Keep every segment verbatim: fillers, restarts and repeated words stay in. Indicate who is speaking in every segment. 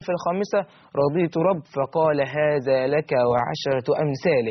Speaker 1: في الخامسة رضيت رب، فقال هذا لك وعشرة أمثاله.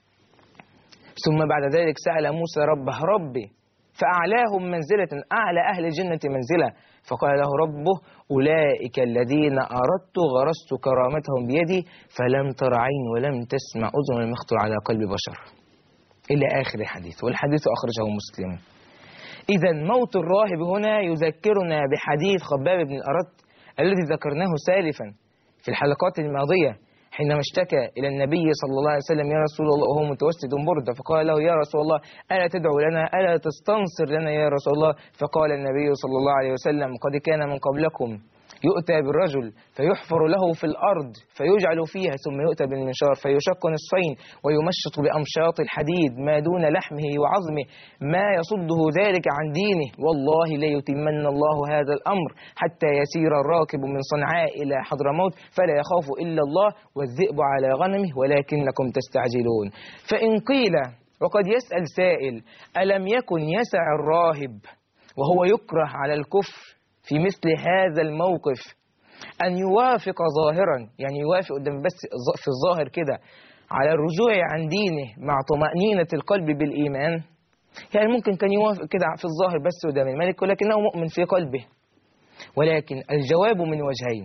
Speaker 1: ثم بعد ذلك سأل موسى ربه ربي فأعلاهم منزلة، أعلى أهل الجنة منزلة، فقال له ربه أولئك الذين أردت غرست كرامتهم بيدي فلم تر عين ولم تسمع أذن ولم يخطر على قلب بشر، إلى آخر الحديث، والحديث أخرجه مسلم. إذا موت الراهب هنا يذكرنا بحديث خباب بن الأرت الذي ذكرناه سالفا في الحلقات الماضية، حينما اشتكى إلى النبي صلى الله عليه وسلم يا رسول الله وهو متوسد بردة، فقال له يا رسول الله ألا تدعو لنا، ألا تستنصر لنا يا رسول الله؟ فقال النبي صلى الله عليه وسلم قد كان من قبلكم يؤتى بالرجل فيحفر له في الأرض فيجعل فيها ثم يؤتى بالمنشار فيشق نصفين ويمشط بأمشاط الحديد ما دون لحمه وعظمه ما يصده ذلك عن دينه، والله ليتمن الله هذا الأمر حتى يسير الراكب من صنعاء إلى حضرموت فلا يخاف إلا الله والذئب على غنمه ولكنكم تستعجلون. فإن قيل وقد يسأل سائل ألم يكن يسع الراهب وهو يكره على الكفر في مثل هذا الموقف أن يوافق ظاهرا، يعني يوافق قدام بس في الظاهر كده على الرجوع عن دينه مع طمأنينة القلب بالإيمان؟ يعني ممكن كان يوافق كده في الظاهر بس قدام الملك ولكنه مؤمن في قلبه. ولكن الجواب من وجهين.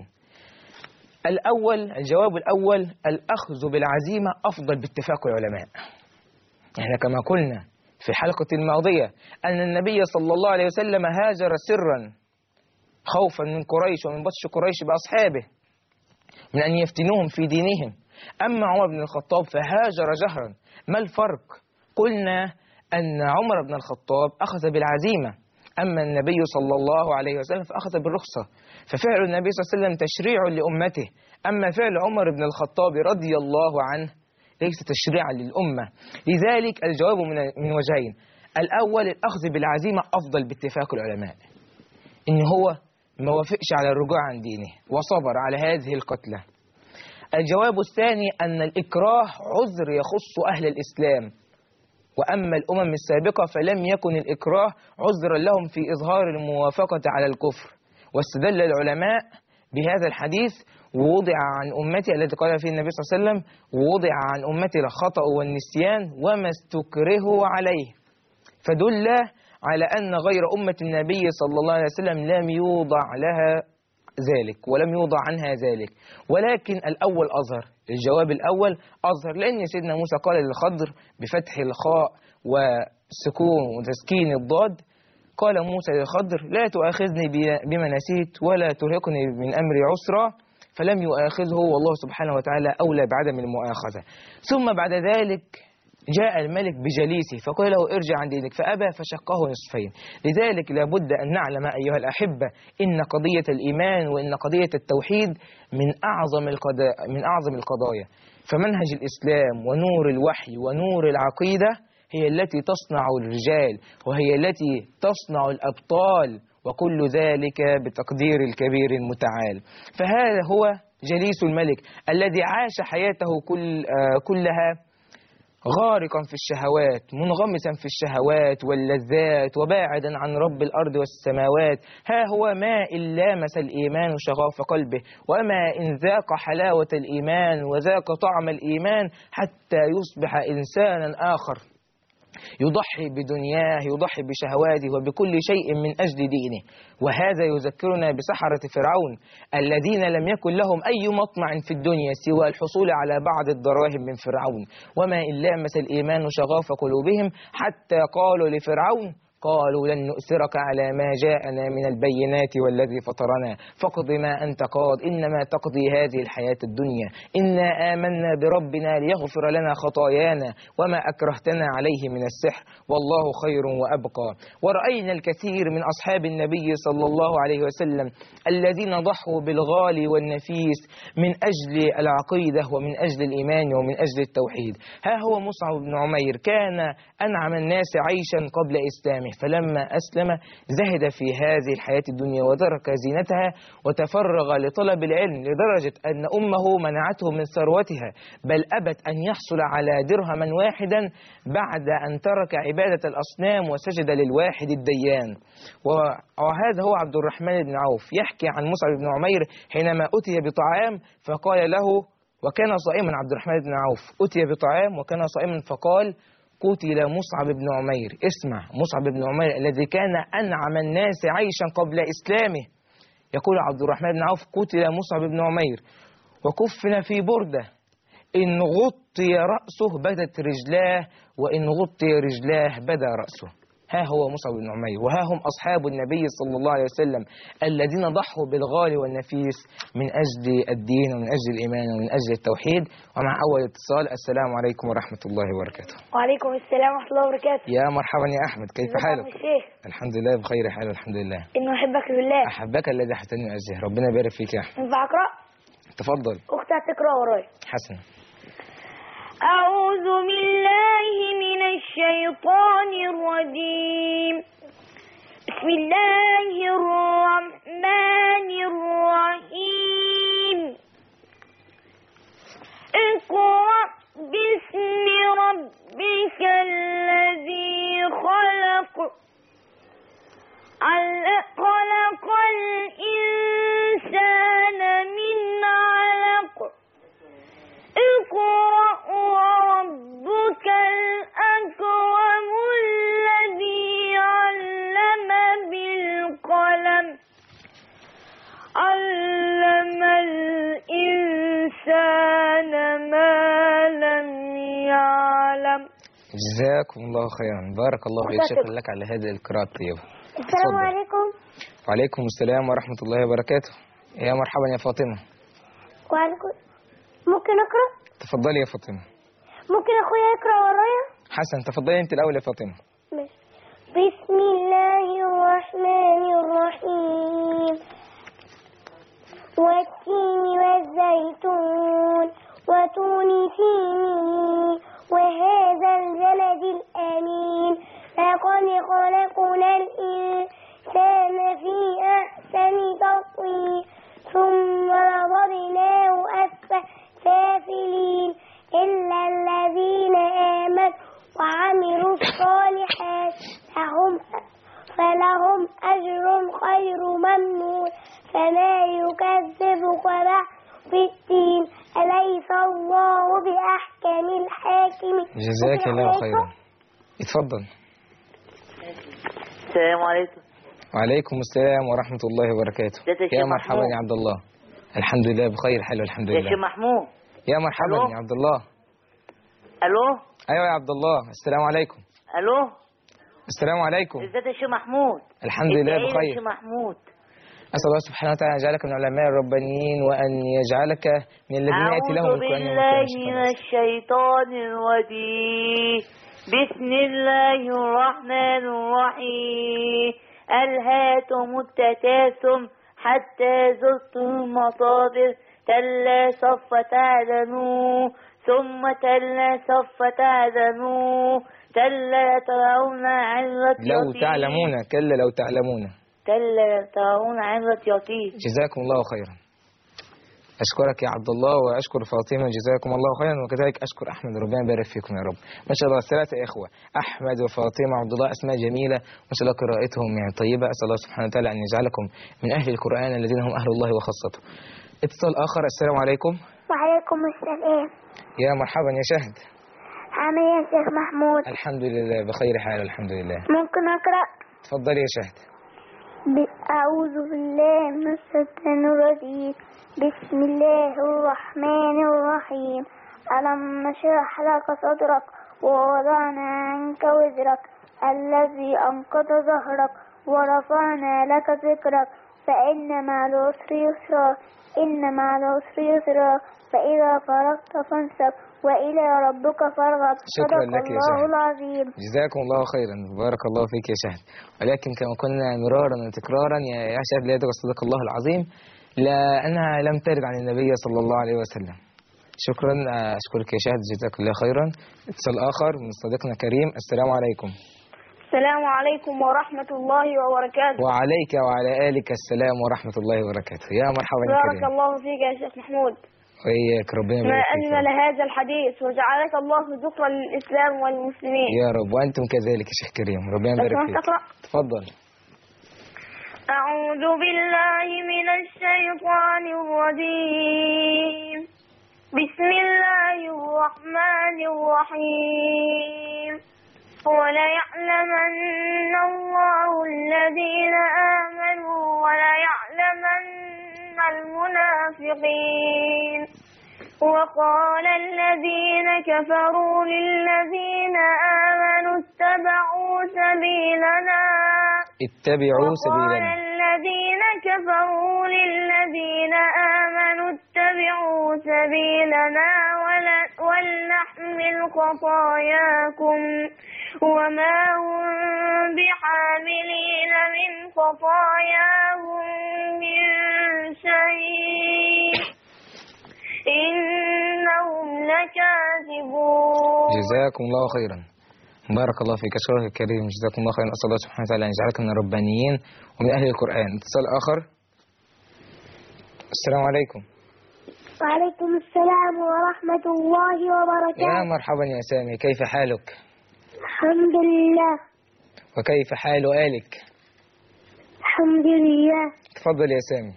Speaker 1: الأول الجواب الأول الأخذ بالعزيمة أفضل باتفاق العلماء. احنا كما قلنا في الحلقة الماضية أن النبي صلى الله عليه وسلم هاجر سرا خوفا من قريش ومن بطش قريش بأصحابه من أن يفتنوهم في دينهم. أما عمر بن الخطاب فهاجر جهرا. ما الفرق؟ قلنا أن عمر بن الخطاب أخذ بالعزيمة، أما النبي صلى الله عليه وسلم فأخذ بالرخصة، ففعل النبي صلى الله عليه وسلم تشريع لأمته، أما فعل عمر بن الخطاب رضي الله عنه ليس تشريعا للأمة. لذلك الجواب من وجهين. الأول الأخذ بالعزيمة أفضل باتفاق العلماء، إن هو ما وافقش على الرجوع عن دينه وصبر على هذه القتلة. الجواب الثاني أن الإكراه عذر يخص أهل الإسلام، وأما الأمم السابقة فلم يكن الإكراه عذرا لهم في إظهار الموافقة على الكفر. واستدل العلماء بهذا الحديث ووضع عن أمتي الذي قال فيه النبي صلى الله عليه وسلم ووضع عن أمتي الخطأ والنسيان وما استكرهوا عليه، فدل على أن غير أمة النبي صلى الله عليه وسلم لم يوضع لها ذلك ولم يوضع عنها ذلك. ولكن الأول أظهر، الجواب الأول أظهر، لأن سيدنا موسى قال للخضر بفتح الخاء وسكون وتسكين الضاد، قال موسى للخضر لا تؤاخذني بما نسيت ولا ترهقني من أمري عسرا، فلم يؤاخذه والله سبحانه وتعالى أولى بعدم المؤاخذة. ثم بعد ذلك جاء الملك بجليسه فقال له ارجع عن دينك فأبى فشقه نصفين. لذلك لابد أن نعلم أيها الأحبة إن قضية الإيمان وإن قضية التوحيد من أعظم القضايا من أعظم القضايا، فمنهج الإسلام ونور الوحي ونور العقيدة هي التي تصنع الرجال وهي التي تصنع الأبطال، وكل ذلك بتقدير الكبير المتعال. فهذا هو جليس الملك الذي عاش حياته كل آه كلها غارقا في الشهوات، منغمسا في الشهوات واللذات وباعدا عن رب الأرض والسماوات. ها هو ما إن لامس الإيمان شغاف قلبه، وما إن ذاق حلاوة الإيمان وذاق طعم الإيمان حتى يصبح إنسانا آخر يضحي بدنياه، يضحي بشهواته وبكل شيء من أجل دينه. وهذا يذكرنا بسحرة فرعون الذين لم يكن لهم أي مطمع في الدنيا سوى الحصول على بعض الدراهم من فرعون، وما إن لامس الإيمان شغاف قلوبهم حتى قالوا لفرعون قالوا لن نؤثرك على ما جاءنا من البينات والذي فطرنا فاقض ما أنت قاض إنما تقضي هذه الحياة الدنيا إنا آمنا بربنا ليغفر لنا خطايانا وما أكرهتنا عليه من السحر والله خير وأبقى. ورأينا الكثير من أصحاب النبي صلى الله عليه وسلم الذين ضحوا بالغالي والنفيس من أجل العقيدة ومن أجل الإيمان ومن أجل التوحيد. ها هو مصعب بن عمير كان أنعم الناس عيشا قبل إسلامه، إسلامه، فلما أسلم زهد في هذه الحياة الدنيا وترك زينتها وتفرغ لطلب العلم، لدرجة أن أمه منعته من ثروتها، بل أبت أن يحصل على درهما واحدا بعد أن ترك عبادة الأصنام وسجد للواحد الديان. وهذا هو عبد الرحمن بن عوف يحكي عن مصعب بن عمير حينما أتي بطعام فقال له، وكان صائما عبد الرحمن بن عوف، أتي بطعام وكان صائما فقال: قتل مصعب بن عمير. اسمع، مصعب بن عمير الذي كان أنعم الناس عيشا قبل إسلامه، يقول عبد الرحمن بن عوف: قتل مصعب بن عمير وكفن في بردة، إن غطي رأسه بدت رجلاه، وإن غطي رجلاه بدا رأسه. ها هو مصعب بن عمير، وها هم أصحاب النبي صلى الله عليه وسلم الذين ضحوا بالغالي والنفيس من أجل الدين ومن أجل الإيمان ومن أجل التوحيد. ومع أول اتصال، السلام عليكم ورحمة الله وبركاته.
Speaker 2: وعليكم السلام ورحمة الله وبركاته.
Speaker 1: يا مرحبا يا أحمد، كيف حالك؟
Speaker 2: الشيخ
Speaker 1: الحمد لله بخير حال، الحمد لله.
Speaker 2: إنه أحبك بالله.
Speaker 1: أحبك الذي أحببتني أجله، ربنا يبارك فيك يا أحمد.
Speaker 2: ينفع أقرأ؟
Speaker 1: تفضل.
Speaker 2: أختي هتقرأ وراي.
Speaker 1: حسنا.
Speaker 2: أعوذ بالله من الشيطان الرجيم. بسم الله الرحمن الرحيم. اقرأ باسم ربك الذي خلق. خلق الإنسان من علق. اقرأ وربك الأكرم الذي علم بالقلم. علم الإنسان ما لم يعلم.
Speaker 1: جزاكم الله خيرا، بارك الله فيك، شكرا لك على هذه القراءة الطيبة.
Speaker 2: السلام عليكم.
Speaker 1: وعليكم السلام ورحمة الله وبركاته. يا مرحبا يا فاطمة.
Speaker 2: وعليكم. ممكن أقرأ؟
Speaker 1: تفضلي يا فاطمة.
Speaker 2: ممكن أخويا يقرأ ورايا؟
Speaker 1: حسن، تفضلي أنت الأول يا فاطمة.
Speaker 2: بسم الله الرحمن الرحيم. والتين والزيتون وطول سينين وهذا البلد الأمين لقد خلقنا الإنسان في أحسن تقويم ثم رددناه أسفل سافلين إلا الذين آمنوا وعملوا الصالحات لهم فلهم أجر غير ممنون فلا يكذبك بعد بالدين أليس الله بأحكم الحاكمين.
Speaker 1: جزاك الله خيرا. اتفضل.
Speaker 3: السلام عليكم.
Speaker 1: وعليكم السلام ورحمة الله وبركاته. يا مرحبا يا عبد الله. الحمد لله بخير حال والحمد لله.
Speaker 3: يا شيخ محمود.
Speaker 1: يا مرحبا يا عبد الله.
Speaker 3: الو.
Speaker 1: ايوه يا عبد الله، السلام عليكم.
Speaker 3: الو.
Speaker 1: السلام عليكم.
Speaker 3: ازيك يا شيخ محمود؟
Speaker 1: الحمد لله بخير.
Speaker 3: يا شيخ محمود،
Speaker 1: أسأل الله سبحانه وتعالى أن يجعلك من العلماء الربانيين وأن يجعلك من الذين يأتي لهم القرآن.
Speaker 3: أعوذ بالله من الشيطان الرجيم. بسم الله الرحمن الرحيم. ألهاكم التكاثر حتى زرتم المقابر كلا سوف تعلمون ثم كلا سوف تعلمون كلا ترون عبرة
Speaker 1: لو تعلمون كلا لو تعلمون
Speaker 3: كلا ترون عبرة يقين.
Speaker 1: جزاكم الله خيرا. أشكرك يا عبد الله وأشكر فاطمة، جزاكم الله خيرا، وكذلك أشكر أحمد، ربنا يبارك فيكم يا رب. ما شاء الله ثلاثة إخوة، أحمد وفاطمة وعبد الله، أسماء جميلة ما شاء الله، قراءتهم يعني طيبة. أسأل الله سبحانه وتعالى أن يجعلكم من أهل القرآن الذين هم أهل الله وخاصته. اتصال آخر. السلام عليكم.
Speaker 2: وعليكم السلام.
Speaker 1: يا مرحبا يا شهد.
Speaker 2: عامل ايه يا شيخ محمود؟
Speaker 1: الحمد لله بخير حال الحمد لله.
Speaker 2: ممكن أقرأ؟
Speaker 1: تفضلي يا شهد.
Speaker 2: أعوذ بالله من الشيطان الرجيم. بسم الله الرحمن الرحيم. ألم نشرح لك صدرك ووضعنا عنك وزرك الذي أنقض ظهرك ورفعنا لك ذكرك فإن مع العسر يسرا إن مع العسر يسرا فإذا فرغت فانصب وإلى ربك فارغب.
Speaker 1: شكرا
Speaker 2: صدق
Speaker 1: لك يا
Speaker 2: الله
Speaker 1: شهد.
Speaker 2: العظيم.
Speaker 1: جزاكم الله خيرا، بارك الله فيك يا شهد. ولكن كما قلنا مرارا وتكرارا يا شهد لا يدرك صدق الله العظيم لأنها لم ترد عن النبي صلى الله عليه وسلم. شكرا، أشكرك يا شهد، جزاك الله خيرا. اتصال آخر من صديقنا كريم. السلام عليكم.
Speaker 2: السلام عليكم ورحمة الله وبركاته.
Speaker 1: وعليك وعلى آلك السلام ورحمة الله وبركاته. يا مرحبا يا
Speaker 2: بارك
Speaker 1: كريم.
Speaker 2: الله فيك يا شيخ محمود.
Speaker 1: وإياك ربنا
Speaker 2: ما
Speaker 1: يبارك فيك.
Speaker 2: أجمل هذا الحديث وجعلك الله ذكرا للإسلام والمسلمين.
Speaker 1: يا رب وأنتم كذلك يا شيخ كريم ربنا
Speaker 2: لو
Speaker 1: يبارك
Speaker 2: سمحت
Speaker 1: فيك.
Speaker 2: أقرأ.
Speaker 1: تفضل.
Speaker 2: أعوذ بالله من الشيطان الرجيم. بسم الله الرحمن الرحيم. وليعلمن الله الذين آمنوا وليعلمن المنافقين. وقال الذين كفروا للذين آمنوا اتبعوا سبيلنا
Speaker 1: اتبعوا
Speaker 2: وقال
Speaker 1: سبيلنا.
Speaker 2: الذين كفروا للذين آمنوا اتبعوا سبيلنا ولا- ولنحمل خطاياكم وما هم بحاملين من خطاياهم من شيء إنهم لكاذبون.
Speaker 1: جزاكم الله خيرا. بارك الله فيك. أشكرك يا كريم جزاكم الله خيرا. أسأل الله سبحانه وتعالى أن يجعلك من الربانيين ومن أهل القرآن. اتصال آخر. السلام عليكم.
Speaker 2: وعليكم السلام ورحمة الله
Speaker 1: يا
Speaker 2: وبركاته.
Speaker 1: مرحبا يا سامي كيف حالك؟
Speaker 2: الحمد لله.
Speaker 1: وكيف حال آلك؟
Speaker 2: الحمد لله.
Speaker 1: تفضل يا سامي.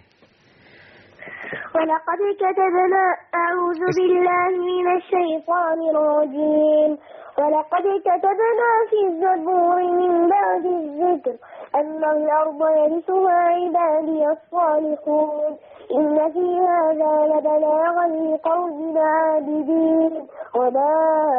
Speaker 2: ولقد كتبنا أعوذ بالله من الشيطان الرجيم. ولقد كتبنا في الزبور من بعد الذكر أن الأرض يرثها عبادي الصالحون إن في هذا لبلاغا لقوم عابدين وما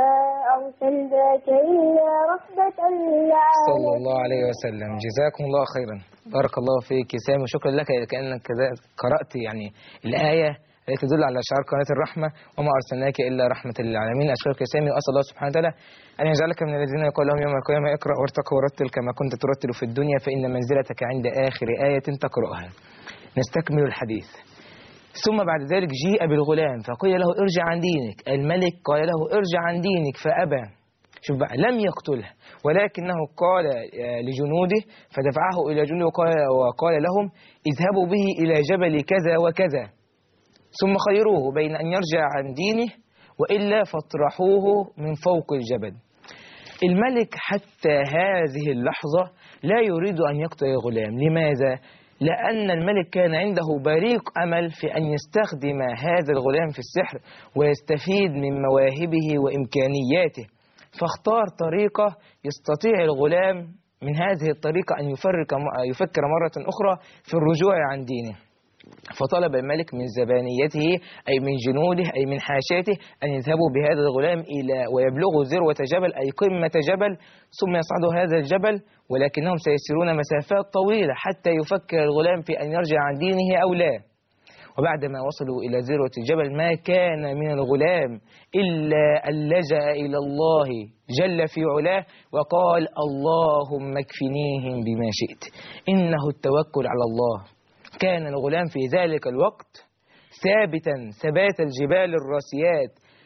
Speaker 2: أرسلناك إلا رحمة للعالمين.
Speaker 1: صلى الله عليه وسلم. جزاكم الله خيرا. بارك الله فيك يا سامي وشكرا لك كأنك كذا قرأت يعني الآية التي تدل على شعار قناة الرحمة وما أرسلناك إلا رحمة للعالمين. أشكرك يا سامي وأسأل الله سبحانه وتعالى أن يجعلك من الذين يقول لهم يوم القيامة اقرأ وارتقى ورتل كما كنت ترتل في الدنيا فإن منزلتك عند آخر آية تقرأها. نستكمل الحديث. ثم بعد ذلك جيء بالغلام فقيل له ارجع عن دينك. الملك قال له ارجع عن دينك فأبى. شوف بقى لم يقتله ولكنه قال لجنوده فدفعه إلى جنوده وقال, وقال لهم اذهبوا به إلى جبل كذا وكذا ثم خيروه بين أن يرجع عن دينه وإلا فاطرحوه من فوق الجبل. الملك حتى هذه اللحظة لا يريد أن يقتل الغلام. لماذا؟ لأن الملك كان عنده بريق أمل في أن يستخدم هذا الغلام في السحر ويستفيد من مواهبه وإمكانياته، فاختار طريقة يستطيع الغلام من هذه الطريقة أن يفرق يفكر مرة أخرى في الرجوع عن دينه. فطلب الملك من زبانيته أي من جنوده أي من حاشيته أن يذهبوا بهذا الغلام إلى ويبلغوا ذروة جبل أي قمة جبل ثم يصعدوا هذا الجبل، ولكنهم سيسيرون مسافات طويلة حتى يفكر الغلام في أن يرجع عن دينه أو لا. وبعدما وصلوا إلى ذروة الجبل ما كان من الغلام إلا أن لجأ إلى الله جل في علاه وقال اللهم اكفنيهم بما شئت. إنه التوكل على الله. كان الغلام في ذلك الوقت ثابتا ثبات الجبال الراسيات،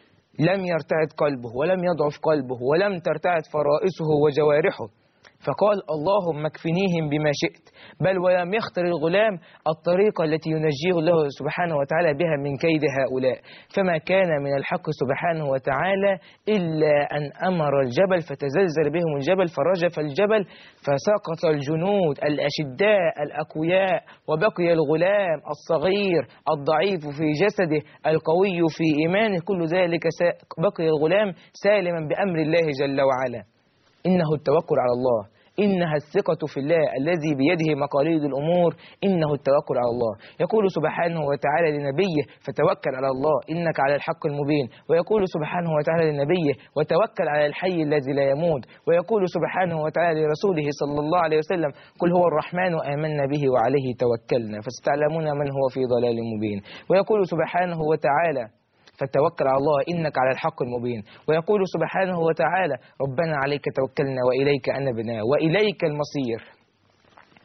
Speaker 1: لم يرتعد قلبه ولم يضعف قلبه ولم ترتعد فرائسه وجوارحه، فقال اللهم اكفنيهم بما شئت، بل ولم يختر الغلام الطريقة التي ينجيه الله سبحانه وتعالى بها من كيد هؤلاء، فما كان من الحق سبحانه وتعالى إلا أن أمر الجبل فتزلزل بهم الجبل فرجف الجبل فسقط الجنود الأشداء الأقوياء، وبقي الغلام الصغير الضعيف في جسده القوي في إيمانه، كل ذلك بقي الغلام سالما بأمر الله جل وعلا. إنه التوكل على الله، إنها الثقة في الله الذي بيده مقاليد الأمور، إنه التوكل على الله. يقول سبحانه وتعالى لنبيه فتوكل على الله إنك على الحق المبين، ويقول سبحانه وتعالى لنبيه وتوكل على الحي الذي لا يموت، ويقول سبحانه وتعالى لرسوله صلى الله عليه وسلم قل هو الرحمن آمنا به وعليه توكلنا فستعلمون من هو في ضلال مبين، ويقول سبحانه وتعالى فتوكل على الله إنك على الحق المبين، ويقول سبحانه وتعالى ربنا عليك توكلنا وإليك أنبنا وإليك المصير.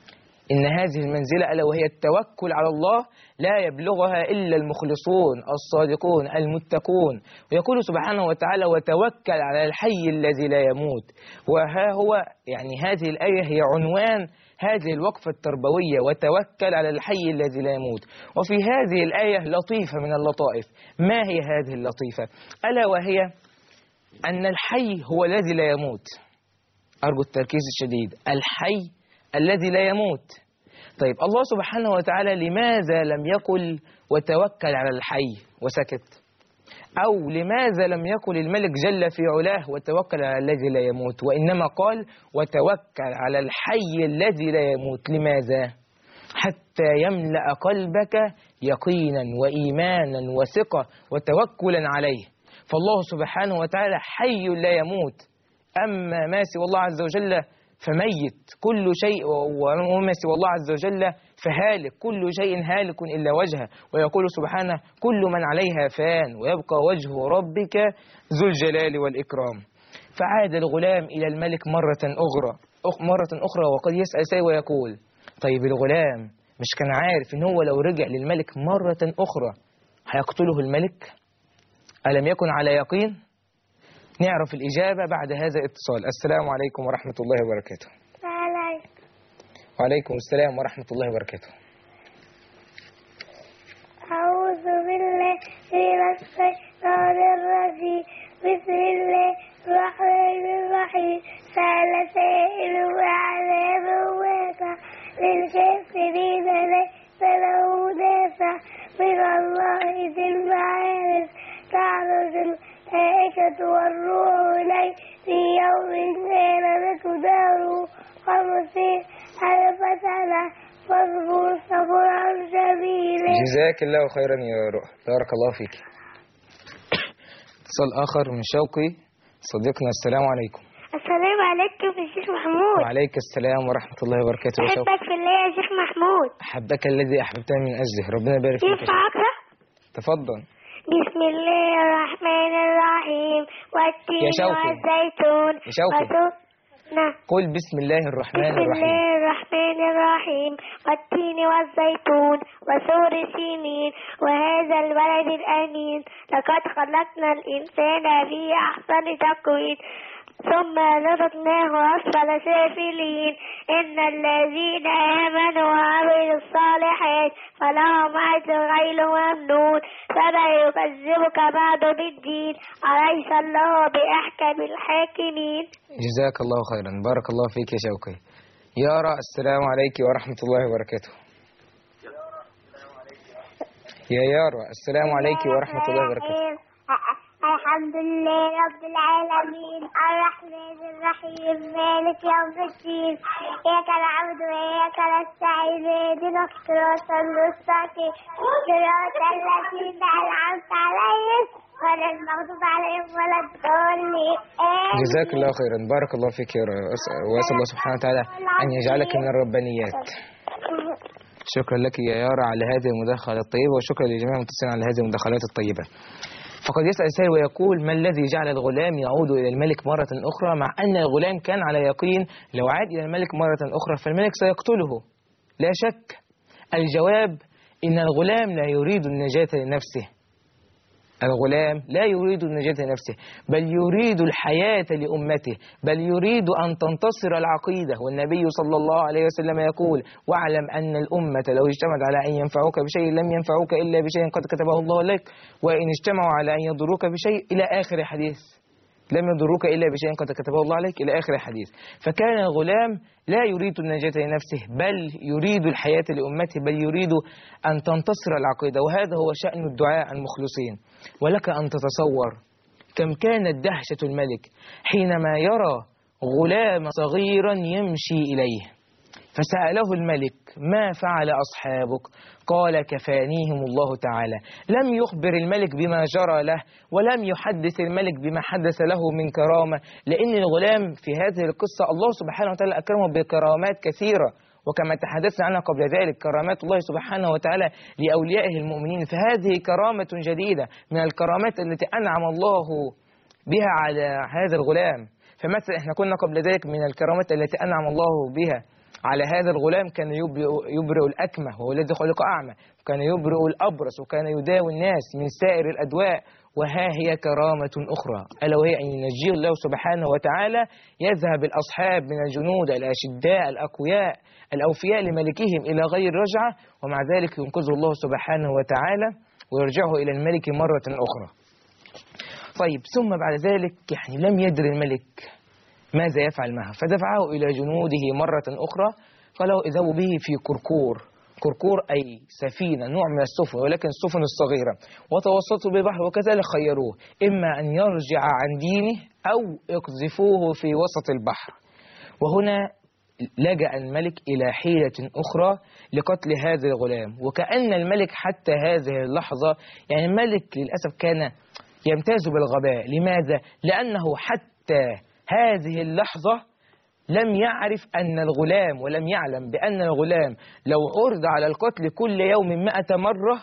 Speaker 1: إن هذه المنزلة ألا وهي التوكل على الله لا يبلغها إلا المخلصون الصادقون المتقون. ويقول سبحانه وتعالى وتوكل على الحي الذي لا يموت. وها هو يعني هذه الآية هي عنوان هذه الوقفة التربوية، وتوكل على الحي الذي لا يموت. وفي هذه الآية لطيفة من اللطائف. ما هي هذه اللطيفة؟ ألا وهي أن الحي هو الذي لا يموت. أرجو التركيز الشديد. الحي الذي لا يموت. طيب الله سبحانه وتعالى لماذا لم يقل وتوكل على الحي وسكت؟ أو لماذا لم يقل الملك جل في علاه وتوكل على الذي لا يموت، وإنما قال وتوكل على الحي الذي لا يموت؟ لماذا؟ حتى يملأ قلبك يقينا وإيمانا وثقة وتوكلا عليه. فالله سبحانه وتعالى حي لا يموت. أما ما سوى الله عز وجل فميت، كل شيء، وما سوى الله عز وجل فهالك، كل شيء هالك إلا وجهه. ويقول سبحانه كل من عليها فان ويبقى وجه ربك ذو الجلال والإكرام. فعاد الغلام إلى الملك مرة أخرى مرة أخرى وقد يسأل سي ويقول طيب الغلام مش كان عارف إن هو لو رجع للملك مرة أخرى هيقتله الملك؟ ألم يكن على يقين؟ نعرف الإجابة بعد هذا الاتصال. السلام عليكم ورحمة الله وبركاته.
Speaker 2: وعليكم
Speaker 1: وعليكم السلام ورحمة الله وبركاته.
Speaker 2: أعوذ بالله من الشيطان الرجيم. بسم الله الرحمن الرحيم. سأل سائل بعذاب واقع للكافرين ليس له دافع من الله ذي المعارف. تعرض الملائكة والروح إليه في يوم كان مقداره خمسين ألف سنة فاصبر صبرا جميلا.
Speaker 1: جزاك الله خيرا يا رؤى، بارك الله فيك. اتصال آخر من شوقي صديقنا. السلام عليكم.
Speaker 2: السلام عليكم يا شيخ محمود.
Speaker 1: وعليك السلام ورحمة الله وبركاته.
Speaker 2: أحبك في الله يا شيخ محمود.
Speaker 1: أحبك الذي أحببتني من أجله، ربنا يبارك فيك.
Speaker 2: ينفع أقرأ؟
Speaker 1: تفضل.
Speaker 2: بسم الله الرحمن الرحيم والتين والزيتون.
Speaker 1: يا شوقي
Speaker 2: نعم.
Speaker 1: قل بسم الله الرحمن
Speaker 2: بسم
Speaker 1: الرحيم.
Speaker 2: بسم الله الرحمن الرحيم والتين والزيتون وسور سينين وهذا البلد الأمين لقد خلقنا الإنسان في أحسن تقويم ثم رددناه أسفل سافلين إن الذين آمنوا وعملوا الصالحات فلهم أجر غير ممنون فما يكذبك بعد بالدين أليس الله بأحكم الحاكمين.
Speaker 1: جزاك الله خيرا، بارك الله فيك يا شوقي. يارا السلام عليك ورحمة الله وبركاته. يا يارا السلام عليك ورحمة الله وبركاته.
Speaker 2: الحمد لله رب العالمين الرحمن الرحيم مالك يوم الدين إياك نعبد وإياك نستعين اهدنا الصراط المستقيم صراط الذين أنعمت عليهم غير المغضوب عليهم ولا الضالين.
Speaker 1: جزاك الله خيرا، بارك الله فيك يا رب، وأسأل الله سبحانه وتعالى أن يجعلك من الربانيات. شكرا لك يا يارا على هذه المداخلة الطيبة، وشكرا لجميع المتصلين على هذه المداخلات الطيبة. فقد يسأل سائل ويقول ما الذي جعل الغلام يعود إلى الملك مرة أخرى، مع أن الغلام كان على يقين لو عاد إلى الملك مرة أخرى فالملك سيقتله لا شك. الجواب إن الغلام لا يريد النجاة لنفسه، الغلام لا يريد النجاة لنفسه بل يريد الحياة لأمته، بل يريد أن تنتصر العقيدة. والنبي صلى الله عليه وسلم يقول واعلم أن الأمة لو اجتمعت على أن ينفعوك بشيء لم ينفعوك إلا بشيء قد كتبه الله لك، وإن اجتمعوا على أن يضروك بشيء إلى آخر حديث، لم يضروك إلا بشيء قد كتبه الله عليك إلى آخر الحديث. فكان الغلام لا يريد النجاة لنفسه بل يريد الحياة لأمته، بل يريد أن تنتصر العقيدة. وهذا هو شأن الدعاء المخلصين. ولك أن تتصور كم كانت دهشة الملك حينما يرى غلام صغيرا يمشي إليه، فسأله الملك ما فعل أصحابك؟ قال كفانيهم الله تعالى. لم يخبر الملك بما جرى له ولم يحدث الملك بما حدث له من كرامة، لأن الغلام في هذه القصة الله سبحانه وتعالى أكرمه بكرامات كثيرة، وكما تحدثنا عنها قبل ذلك كرامات الله سبحانه وتعالى لأوليائه المؤمنين. فهذه كرامة جديدة من الكرامات التي أنعم الله بها على هذا الغلام. فمثلا احنا كنا قبل ذلك من الكرامات التي أنعم الله بها على هذا الغلام كان يبرئ الأكمه وهو الذي خلق أعمى، وكان يبرئ الأبرص، وكان يداوي الناس من سائر الأدواء. وها هي كرامة أخرى ألا وهي أن ينجيه الله سبحانه وتعالى، يذهب الأصحاب من الجنود الأشداء الأقوياء الأوفياء لملكهم إلى غير رجعة، ومع ذلك ينقذه الله سبحانه وتعالى ويرجعه إلى الملك مرة أخرى. طيب ثم بعد ذلك يعني لم يدر الملك ماذا يفعل معه، فدفعه إلى جنوده مرة أخرى، قالوا اذهبوا به في كركور. كركور أي سفينة، نوع من السفن ولكن السفن الصغيرة، وتوسطوا بالبحر وكذلك خيروه إما أن يرجع عن دينه أو يقذفوه في وسط البحر. وهنا لجأ الملك إلى حيلة أخرى لقتل هذا الغلام، وكأن الملك حتى هذه اللحظة يعني الملك للأسف كان يمتاز بالغباء. لماذا؟ لأنه حتى هذه اللحظة لم يعرف أن الغلام ولم يعلم بأن الغلام لو عرض على القتل كل يوم مئة مرة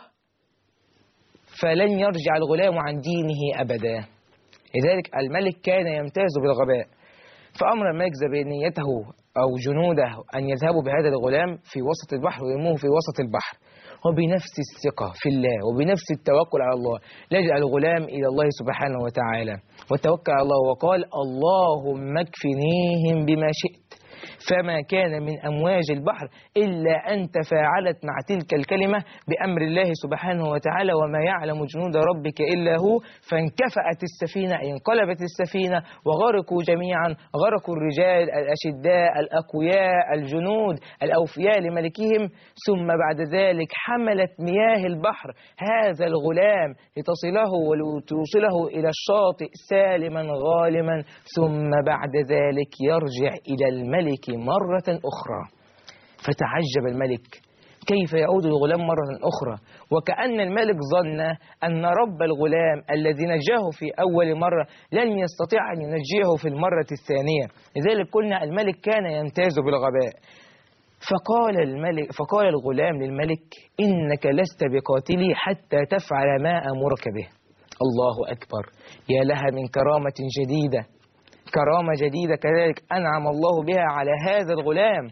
Speaker 1: فلن يرجع الغلام عن دينه أبدا. لذلك الملك كان يمتاز بالغباء، فأمر الملك زبانيته أو جنوده أن يذهبوا بهذا الغلام في وسط البحر ويرموه في وسط البحر، وبنفس الثقة في الله وبنفس التوكل على الله لجأ الغلام إلى الله سبحانه وتعالى وتوكل على الله وقال اللهم اكفنيهم بما شئت، فما كان من أمواج البحر إلا أن تفاعلت مع تلك الكلمة بأمر الله سبحانه وتعالى وما يعلم جنود ربك إلا هو، فانكفأت السفينة، انقلبت السفينة وغرقوا جميعا، غرقوا الرجال الأشداء الأقوياء الجنود الأوفياء لملكهم. ثم بعد ذلك حملت مياه البحر هذا الغلام لتصله ولتوصله إلى الشاطئ سالما غالما، ثم بعد ذلك يرجع إلى الملك مرة أخرى. فتعجب الملك كيف يعود الغلام مرة أخرى، وكأن الملك ظن أن رب الغلام الذي نجاه في أول مرة لن يستطيع أن ينجيه في المرة الثانية. لذلك قلنا الملك كان يمتاز بالغباء. فقال الملك فقال الغلام للملك إنك لست بقاتلي حتى تفعل ما أمرك به. الله أكبر، يا لها من كرامة جديدة، كرامة جديدة كذلك أنعم الله بها على هذا الغلام،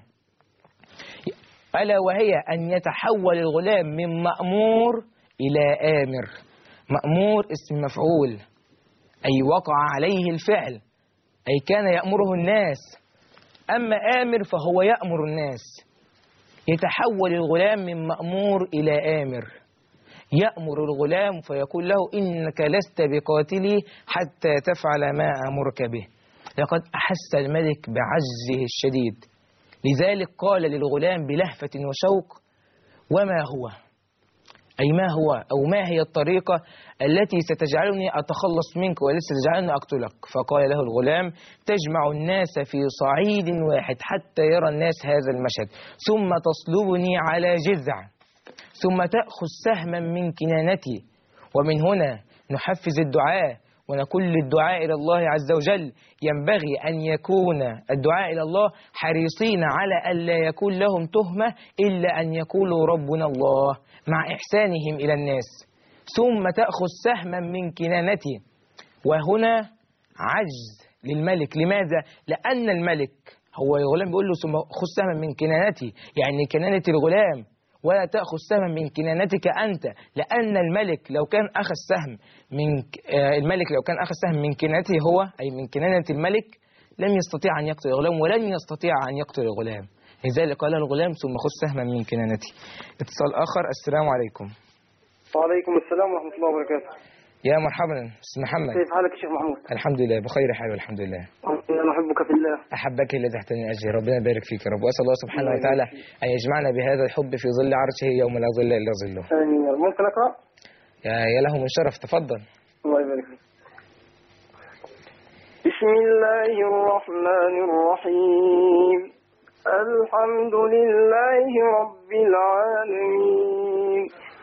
Speaker 1: ألا وهي أن يتحول الغلام من مأمور إلى آمر. مأمور اسم مفعول أي وقع عليه الفعل، أي كان يأمره الناس، أما آمر فهو يأمر الناس. يتحول الغلام من مأمور إلى آمر، يأمر الغلام فيقول له إنك لست بقاتلي حتى تفعل ما أمرك به. لقد أحس الملك بعجزه الشديد، لذلك قال للغلام بلهفة وشوق وما هو، أي ما هو أو ما هي الطريقة التي ستجعلني أتخلص منك والتي ستجعلني أقتلك. فقال له الغلام تجمع الناس في صعيد واحد حتى يرى الناس هذا المشهد، ثم تصلبني على جذع، ثم تأخذ سهما من كنانتي، ومن هنا نحفز الدعاء ونقول للدعاء إلى الله عز وجل ينبغي أن يكون الدعاء إلى الله حريصين على أن لا يكون لهم تهمة إلا أن يقولوا ربنا الله مع إحسانهم إلى الناس. ثم تأخذ سهما من كنانتي، وهنا عجز للملك. لماذا؟ لأن الملك هو الغلام بيقول له ثم خذ سهما من كنانتي، يعني كنانة الغلام، ولا تأخذ سهما من كنانتك أنت، لأن الملك لو كان أخذ سهم من الملك لو كان أخذ سهم من كنانته هو أي من كنانة الملك لم يستطيع أن يقتل الغلام ولن يستطيع أن يقتل الغلام. لذلك قال الغلام ثم خذ سهما من كنانتي. اتصال آخر. السلام عليكم.
Speaker 4: وعليكم السلام ورحمة الله وبركاته.
Speaker 1: يا مرحبا أستاذ محمد.
Speaker 4: كيف حالك يا شيخ محمود؟
Speaker 1: الحمد لله بخير حال والحمد لله.
Speaker 4: أنا أحبك في الله.
Speaker 1: أحبك الذي تحتني أجل، ربنا يبارك فيك يا رب، وأسأل الله سبحانه وتعالى أن يجمعنا بهذا الحب في ظل عرشه يوم لا ظل إلا ظله.
Speaker 4: آمين. ممكن أقرأ؟
Speaker 1: يا يا له من شرف، تفضل.
Speaker 4: الله يبارك فيك. بسم الله الرحمن الرحيم. الحمد لله رب العالمين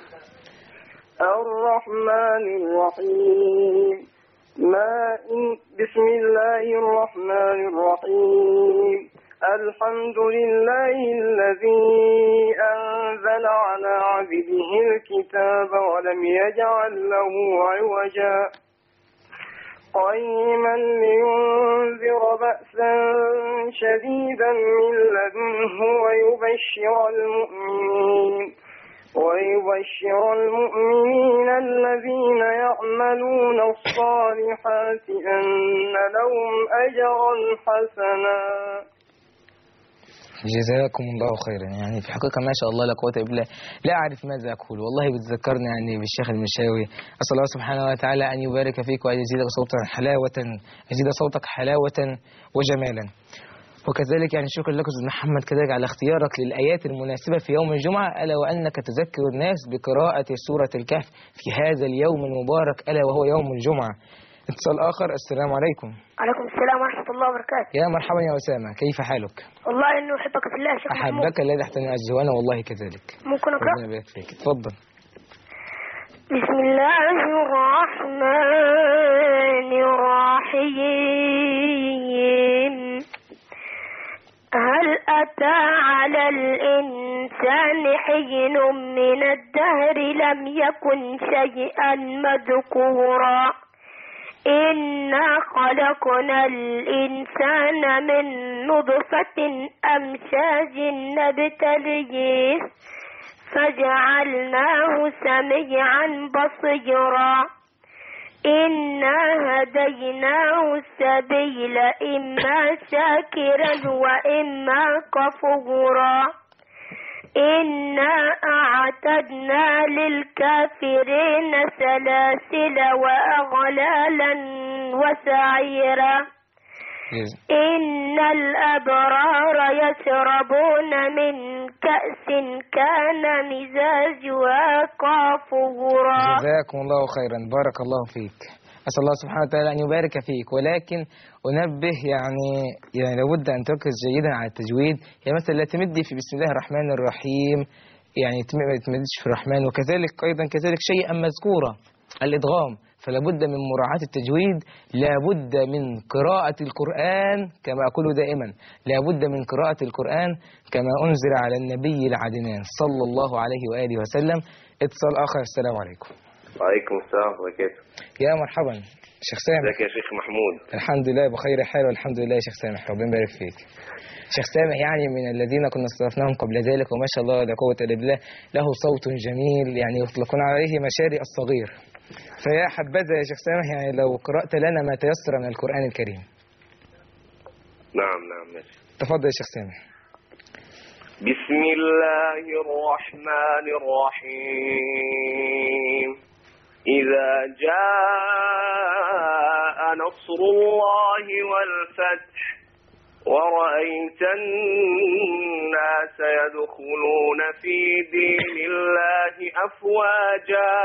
Speaker 4: الرحمن الرحيم ما إن بسم الله الرحمن الرحيم الحمد لله الذي أنزل على عبده الكتاب ولم يجعل له عوجا قيما لينذر بأسا شديدا من لدنه ويبشر المؤمنين ويبشر المؤمنين الذين يعملون الصالحات أن لهم أجرا حسنا.
Speaker 1: جزاكم الله خيرا. يعني في الحقيقة ما شاء الله لا قوة إلا بالله، لا أعرف ماذا أقول والله. بتذكرني يعني بالشيخ المشاوي. أسأل الله سبحانه وتعالى أن يبارك فيك وأن يزيدك صوتا حلاوة، يزيد صوتك حلاوة وجمالا. وكذلك يعني شكرا لك أستاذ محمد كذلك على اختيارك للآيات المناسبة في يوم الجمعة، ألا وأنك تذكر الناس بقراءة سورة الكهف في هذا اليوم المبارك ألا وهو يوم الجمعة. اتصال آخر. السلام عليكم.
Speaker 2: عليكم السلام ورحمة الله وبركاته.
Speaker 1: يا مرحبا يا أسامة، كيف حالك؟
Speaker 2: والله إنه أحبك في الله يا شيخ محمود.
Speaker 1: أحبك الذي أحتني أجزه، وأنا والله كذلك.
Speaker 2: ممكن أقرأ؟
Speaker 1: ربنا يبارك فيك. اتفضل.
Speaker 2: بسم الله الرحمن الرحيم. هل أتى على الإنسان حين من الدهر لم يكن شيئا مذكورا إنا خلقنا الإنسان من نطفة أمشاج نبتليه فجعلناه سميعا بصيرا إنا هديناه السبيل إما شاكرا وإما كفورا إنا أعتدنا للكافرين سلاسل وأغلالا وسعيرا إن الأبرار يشربون من كأس كان مزاجها كافورا.
Speaker 1: جزاكم الله خيرا، بارك الله فيك. أسأل الله سبحانه وتعالى أن يبارك فيك، ولكن أنبه يعني يعني لابد أن تركز جيدا على التجويد. يعني مثلا لا تمدي في بسم الله الرحمن الرحيم، يعني ما تمدش في الرحمن. وكذلك أيضا كذلك شيئا مذكورا الإدغام، فلا بد من مراعاة التجويد، لا بد من قراءة القرآن كما أقول دائما، لا بد من قراءة القرآن كما أنزل على النبي العدنان صلى الله عليه وآله وسلم. اتصال آخر. السلام عليكم.
Speaker 5: وعليكم السلام وبركاته.
Speaker 1: يا مرحبا شيخ سامح.
Speaker 5: ازيك يا شيخ محمود؟
Speaker 1: الحمد لله بخير حال والحمد لله يا شيخ سامح، ربنا يبارك فيك. شيخ سامح يعني من الذين كنا استضفناهم قبل ذلك، وما شاء الله لا قوة إلا بالله، له صوت جميل يعني يطلقون عليه مشاري الصغير. فيا حبذا يا شيخ سامح يعني لو قرأت لنا ما تيسر من القرآن الكريم.
Speaker 5: نعم نعم ماشي.
Speaker 1: تفضل يا شيخ سامح.
Speaker 5: بسم الله الرحمن الرحيم. إذا جاء نصر الله والفتح ورأيت الناس يدخلون في دين الله أفواجا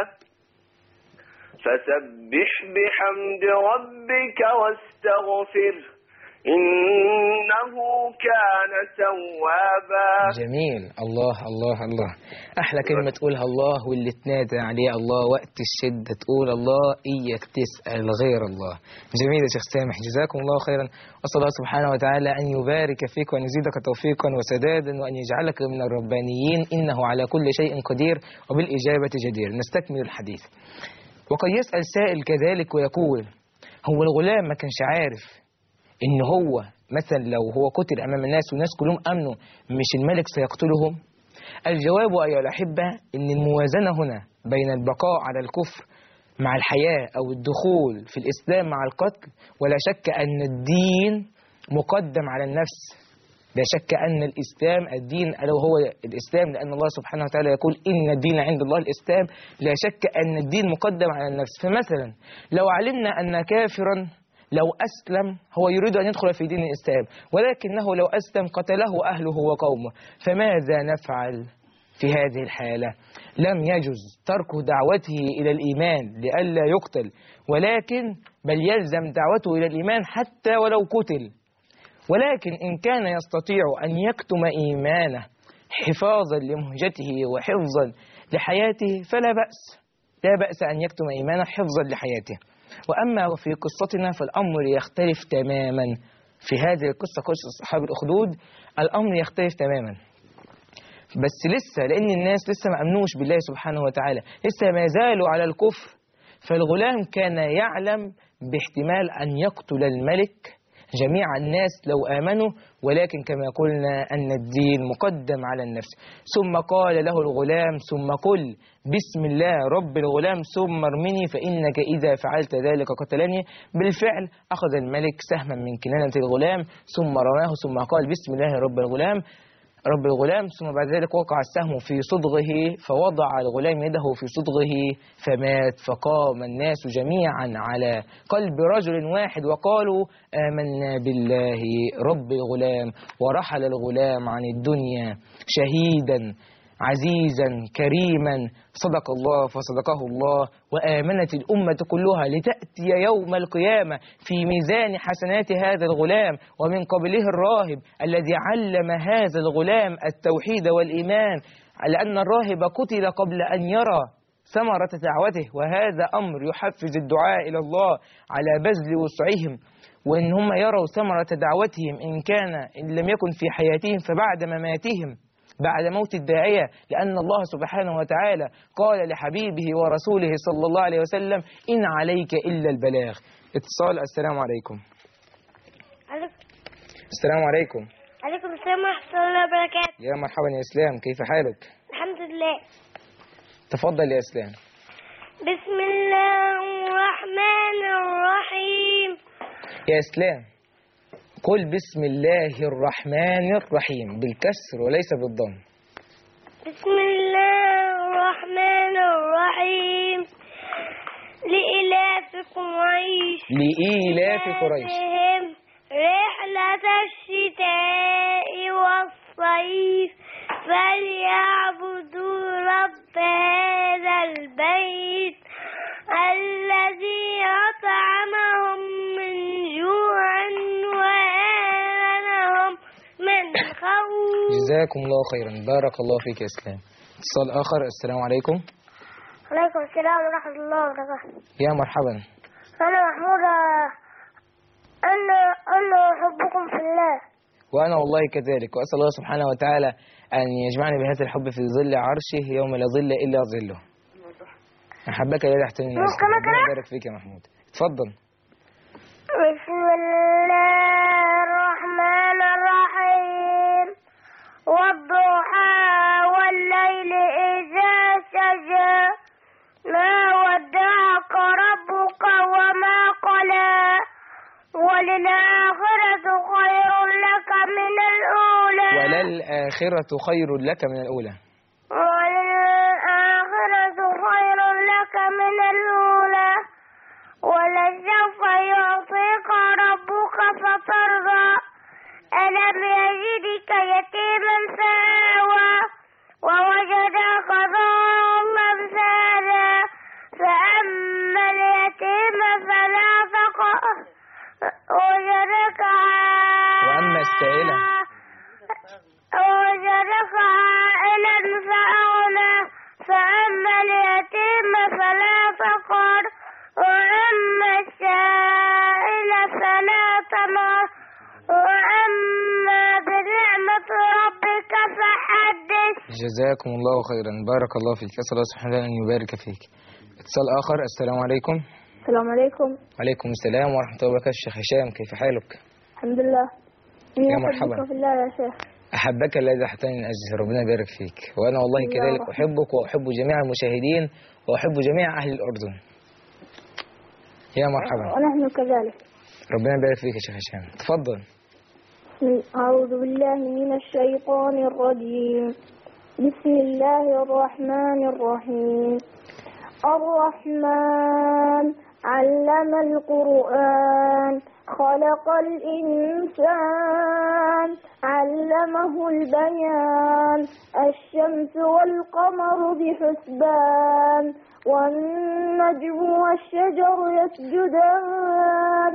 Speaker 5: فسبح بحمد ربك واستغفره إنه كان توابا.
Speaker 1: جميل. الله الله الله. أحلى كلمة تقولها الله، واللي تنادى عليه الله وقت الشدة تقول الله، إياك تسأل غير الله. جميل يا شيخ سامح، جزاكم الله خيرا. وأسأل الله سبحانه وتعالى أن يبارك فيك وأن يزيدك توفيقا وسدادا وأن يجعلك من الربانيين، إنه على كل شيء قدير وبالإجابة جدير. نستكمل الحديث. وقد يسأل سائل كذلك ويقول هو الغلام ما كانش عارف إن هو مثلا لو هو قتل أمام الناس والناس كلهم أمنوا مش الملك سيقتلهم؟ الجواب أيها الأحبة إن الموازنة هنا بين البقاء على الكفر مع الحياة أو الدخول في الإسلام مع القتل، ولا شك أن الدين مقدم على النفس. لا شك أن الإسلام الدين ألا وهو الإسلام، لأن الله سبحانه وتعالى يقول إن الدين عند الله الإسلام. لا شك أن الدين مقدم على النفس. فمثلا لو علمنا أن كافرا لو أسلم هو يريد أن يدخل في دين الإسلام، ولكنه لو أسلم قتله أهله وقومه، فماذا نفعل في هذه الحالة؟ لم يجز ترك دعوته إلى الإيمان لئلا يقتل، ولكن بل يلزم دعوته إلى الإيمان حتى ولو قتل. ولكن إن كان يستطيع أن يكتم إيمانه حفاظا لمهجته وحفظا لحياته فلا بأس، لا بأس أن يكتم إيمانه حفظا لحياته. وأما في قصتنا فالأمر يختلف تماما. في هذه القصة قصة أصحاب الأخدود الأمر يختلف تماما، بس لسه لأن الناس لسه ما أمنوش بالله سبحانه وتعالى، لسه ما زالوا على الكفر، فالغلام كان يعلم باحتمال أن يقتل الملك جميع الناس لو آمنوا، ولكن كما قلنا أن الدين مقدم على النفس. ثم قال له الغلام: ثم قل بسم الله رب الغلام ثم ارمني فإنك إذا فعلت ذلك قتلني. بالفعل أخذ الملك سهما من كنانة الغلام ثم رماه، ثم قال بسم الله رب الغلام رب الغلام، ثم بعد ذلك وقع السهم في صدغه، فوضع الغلام يده في صدغه فمات. فقام الناس جميعا على قلب رجل واحد وقالوا آمنا بالله رب الغلام، ورحل الغلام عن الدنيا شهيدا عزيزا كريما، صدق الله فصدقه الله، وآمنت الأمة كلها لتأتي يوم القيامة في ميزان حسنات هذا الغلام، ومن قبله الراهب الذي علم هذا الغلام التوحيد والإيمان، لأن الراهب قتل قبل أن يرى ثمرة دعوته، وهذا أمر يحفز الدعاء إلى الله على بذل وسعهم، وإن هم يروا ثمرة دعوتهم إن كان إن لم يكن في حياتهم فبعد مماتهم، بعد موت الداعية، لأن الله سبحانه وتعالى قال لحبيبه ورسوله صلى الله عليه وسلم: إن عليك إلا البلاغ. اتصال. السلام عليكم.
Speaker 2: عليكم
Speaker 1: السلام عليكم.
Speaker 2: عليكم السلام ورحمة الله وبركاته.
Speaker 1: يا مرحبا يا إسلام، كيف حالك؟
Speaker 2: الحمد لله.
Speaker 1: تفضل يا إسلام.
Speaker 2: بسم الله الرحمن الرحيم.
Speaker 1: يا إسلام قل بسم الله الرحمن الرحيم بالكسر وليس بالضم.
Speaker 2: بسم الله الرحمن الرحيم. لإلاف قريش
Speaker 1: لإيلاف قريش
Speaker 2: رحلة الشتاء والصيف فليعبدوا رب هذا البيت الذي أطعمهم من جوع وآمنهم من خوف.
Speaker 1: جزاكم الله خيرا، بارك الله فيك يا إسلام. اتصال آخر. السلام عليكم.
Speaker 2: عليكم السلام ورحمة الله وبركاته.
Speaker 1: يا مرحبا.
Speaker 2: أنا محمود، أنا أنا أحبكم في الله.
Speaker 1: وأنا والله كذلك، وأسأل الله سبحانه وتعالى أن يجمعني بهذا الحب في ظل عرشه يوم لا ظل إلا ظله. أحبك لا تحتمل. ربنا يبارك فيك يا محمود. اتفضل.
Speaker 2: بسم الله الرحمن الرحيم. والضحى والليل إذا سجى ما ودعك ربك وما قلى وللآخرة خير لك من الأولى.
Speaker 1: وللآخرة خير لك من الأولى.
Speaker 2: وللآخرة خير لك من الأولى. ولسوف يعطيك ربك فترضى. ألم يجدك يتيما فآوى ووجدك ضالا فهدى. فأما اليتيم فلا تقهر ووجدك
Speaker 1: وأما السائلة
Speaker 2: ووجدك عائلا فأغنى. فأما اليتيم فلا تقهر وأما السائل فلا تنهر وأما بنعمة ربك فحدث.
Speaker 1: جزاكم الله خيرا، بارك الله فيك، أسأل الله سبحانه وتعالى أن يبارك فيك. اتصال آخر. السلام عليكم.
Speaker 2: السلام عليكم.
Speaker 1: وعليكم السلام ورحمة الله وبركاته. الشيخ هشام، كيف حالك؟
Speaker 2: الحمد لله.
Speaker 1: يا مرحبا.
Speaker 2: في الله يا شيخ.
Speaker 1: أحبك الذي أحببتني من أجله، ربنا يبارك فيك. وأنا والله كذلك أحبك وأحب جميع المشاهدين وأحب جميع أهل الأردن. يا مرحبا.
Speaker 2: ونحن كذلك.
Speaker 1: ربنا يبارك فيك يا شيخ هشام. تفضل.
Speaker 2: أعوذ بالله من الشيطان الرجيم. بسم الله الرحمن الرحيم. الرحمن علم القرآن خلق الإنسان علمه البيان. الشمس والقمر بحسبان والنجم والشجر يسجدان.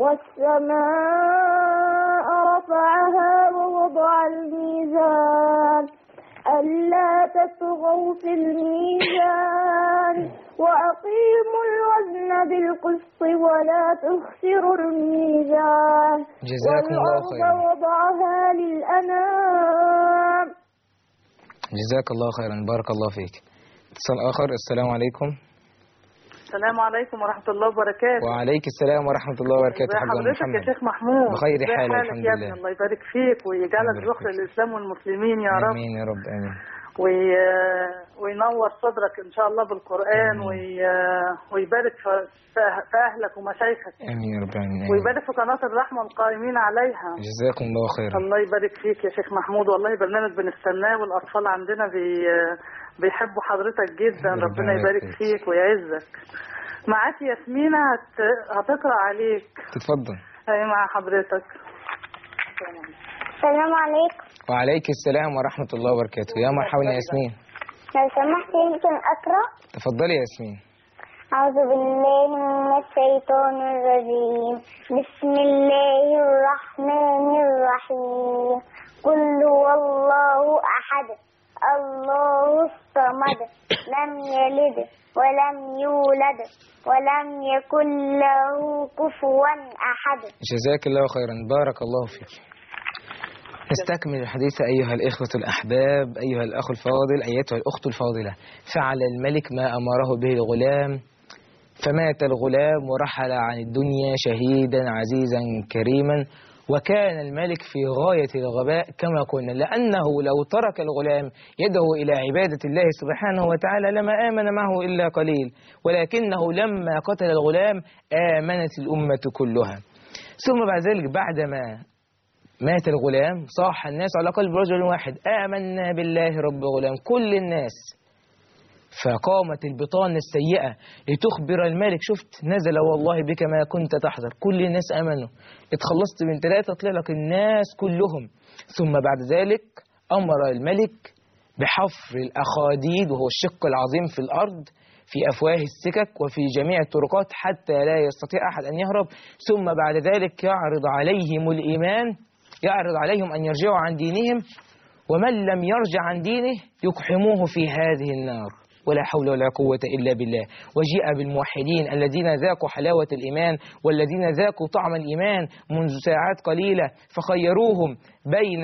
Speaker 2: والسماء رفعها ووضع الميزان ألا تطغوا في الميزان وأقيموا الوزن بالقسط ولا تخسروا الميزان.
Speaker 1: جزاكم الله خيرا.
Speaker 2: والأرض وضعها للأنام.
Speaker 1: جزاك الله خيرا، بارك الله فيك. اتصال آخر. السلام عليكم.
Speaker 6: السلام عليكم ورحمة الله وبركاته.
Speaker 1: وعليك السلام ورحمة الله وبركاته.
Speaker 6: ازي حضرتك يا شيخ محمود؟
Speaker 1: بخير حال
Speaker 6: ازي
Speaker 1: الحمد
Speaker 6: يا
Speaker 1: لله.
Speaker 6: ابني؟ الله يبارك فيك ويجعلك ذخر للإسلام والمسلمين يا رب.
Speaker 1: آمين يا رب آمين.
Speaker 6: وي... وينور صدرك إن شاء الله بالقرآن وي... ويبارك في... في أهلك ومشايخك.
Speaker 1: آمين يا رب آمين.
Speaker 6: ويبارك في قناة الرحمة والقائمين عليها.
Speaker 1: جزاكم الله خيرا.
Speaker 6: الله يبارك فيك يا شيخ محمود، والله برنامج بنستناه والأطفال عندنا بي... بيحبوا حضرتك جدا. ربنا يبارك فيك ويعزك. معاك ياسمينة هت... هتقرأ عليك.
Speaker 1: تتفضل.
Speaker 6: أي مع حضرتك.
Speaker 2: السلام عليكم.
Speaker 1: وعليك السلام ورحمة الله وبركاته. يا مرحبا يا ياسمين.
Speaker 2: لو سمحت يمكن أقرأ؟
Speaker 1: تفضلي يا ياسمين.
Speaker 2: أعوذ بالله من الشيطان الرجيم. بسم الله الرحمن الرحيم. قل هو الله أحد الله الصمد لم يلد ولم يولد ولم يكن له كفوا أحد.
Speaker 1: جزاك الله خيرا، بارك الله فيك. نستكمل الحديث أيها الإخوة الأحباب، أيها الأخ الفاضل، أيتها الأخت الفاضلة. فعل الملك ما أمره به الغلام، فمات الغلام ورحل عن الدنيا شهيدا عزيزا كريما. وكان الملك في غاية الغباء كما قلنا، لأنه لو ترك الغلام يدعو إلى عبادة الله سبحانه وتعالى لما آمن معه إلا قليل، ولكنه لما قتل الغلام آمنت الأمة كلها. ثم بعد ذلك بعدما مات الغلام صاح الناس على قلب رجل واحد، آمنا بالله رب غلام، كل الناس. فقامت البطانة السيئة لتخبر الملك، شفت نزل والله بك ما كنت تحذر، كل الناس آمنوا، اتخلصت من ثلاثة طلع لك الناس كلهم. ثم بعد ذلك أمر الملك بحفر الأخاديد وهو الشق العظيم في الأرض في أفواه السكك وفي جميع الطرقات حتى لا يستطيع أحد أن يهرب. ثم بعد ذلك يعرض عليهم الإيمان، يعرض عليهم أن يرجعوا عن دينهم، ومن لم يرجع عن دينه يقحموه في هذه النار، ولا حول ولا قوة إلا بالله. وجيء بالموحدين الذين ذاقوا حلاوة الإيمان والذين ذاقوا طعم الإيمان منذ ساعات قليلة، فخيروهم بين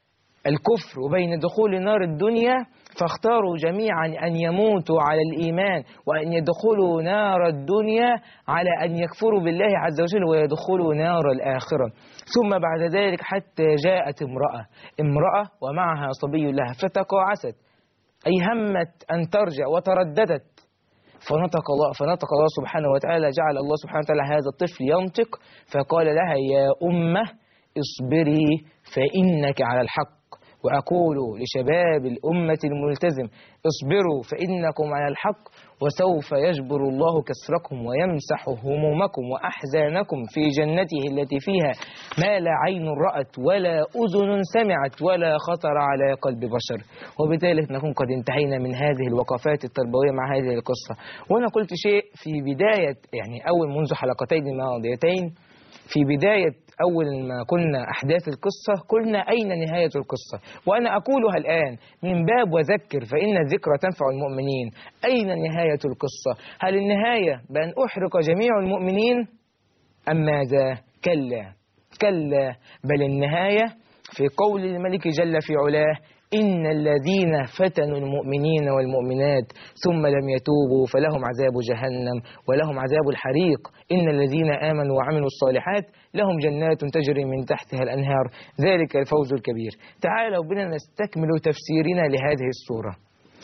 Speaker 1: الكفر وبين دخول نار الدنيا، فاختاروا جميعا أن يموتوا على الإيمان وأن يدخلوا نار الدنيا على أن يكفروا بالله عز وجل ويدخلوا نار الآخرة. ثم بعد ذلك حتى جاءت امرأة امرأة ومعها صبي لها فتقاعست، أي همت أن ترجع وترددت، فنطق الله فنطق الله سبحانه وتعالى، جعل الله سبحانه وتعالى هذا الطفل ينطق، فقال لها يا أمة اصبري فإنك على الحق. وأقول لشباب الأمة الملتزم اصبروا فإنكم على الحق، وسوف يجبر الله كسركم ويمسح همومكم وأحزانكم في جنته التي فيها ما لا عين رأت ولا أذن سمعت ولا خطر على قلب بشر. وبذلك نكون قد انتهينا من هذه الوقفات التربوية مع هذه القصة. وأنا قلت شيء في بداية، يعني أول منذ حلقتين ماضيتين، في بداية أول ما قلنا أحداث القصة قلنا أين نهاية القصة، وأنا أقولها الآن من باب وذكر فإن الذكرى تنفع المؤمنين. أين نهاية القصة؟ هل النهاية بأن أحرق جميع المؤمنين أم ماذا؟ كلا كلا، بل النهاية في قول الملك جل في علاه إن الذين فتنوا المؤمنين والمؤمنات ثم لم يتوبوا فلهم عذاب جهنم ولهم عذاب الحريق. إن الذين آمنوا وعملوا الصالحات لهم جنات تجري من تحتها الأنهار ذلك الفوز الكبير. تعالوا بنا نستكمل تفسيرنا لهذه السورة.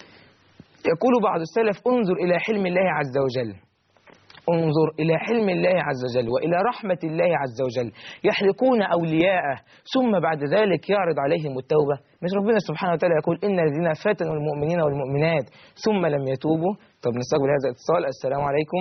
Speaker 1: يقول بعض السلف انظر إلى حلم الله عز وجل، انظر إلى حلم الله عز وجل وإلى رحمة الله عز وجل. يحرقون أولياءه ثم بعد ذلك يعرض عليهم التوبة. مش ربنا سبحانه وتعالى يقول إن الذين فتنوا المؤمنين والمؤمنات ثم لم يتوبوا؟ طب نستقبل هذا الاتصال. السلام عليكم.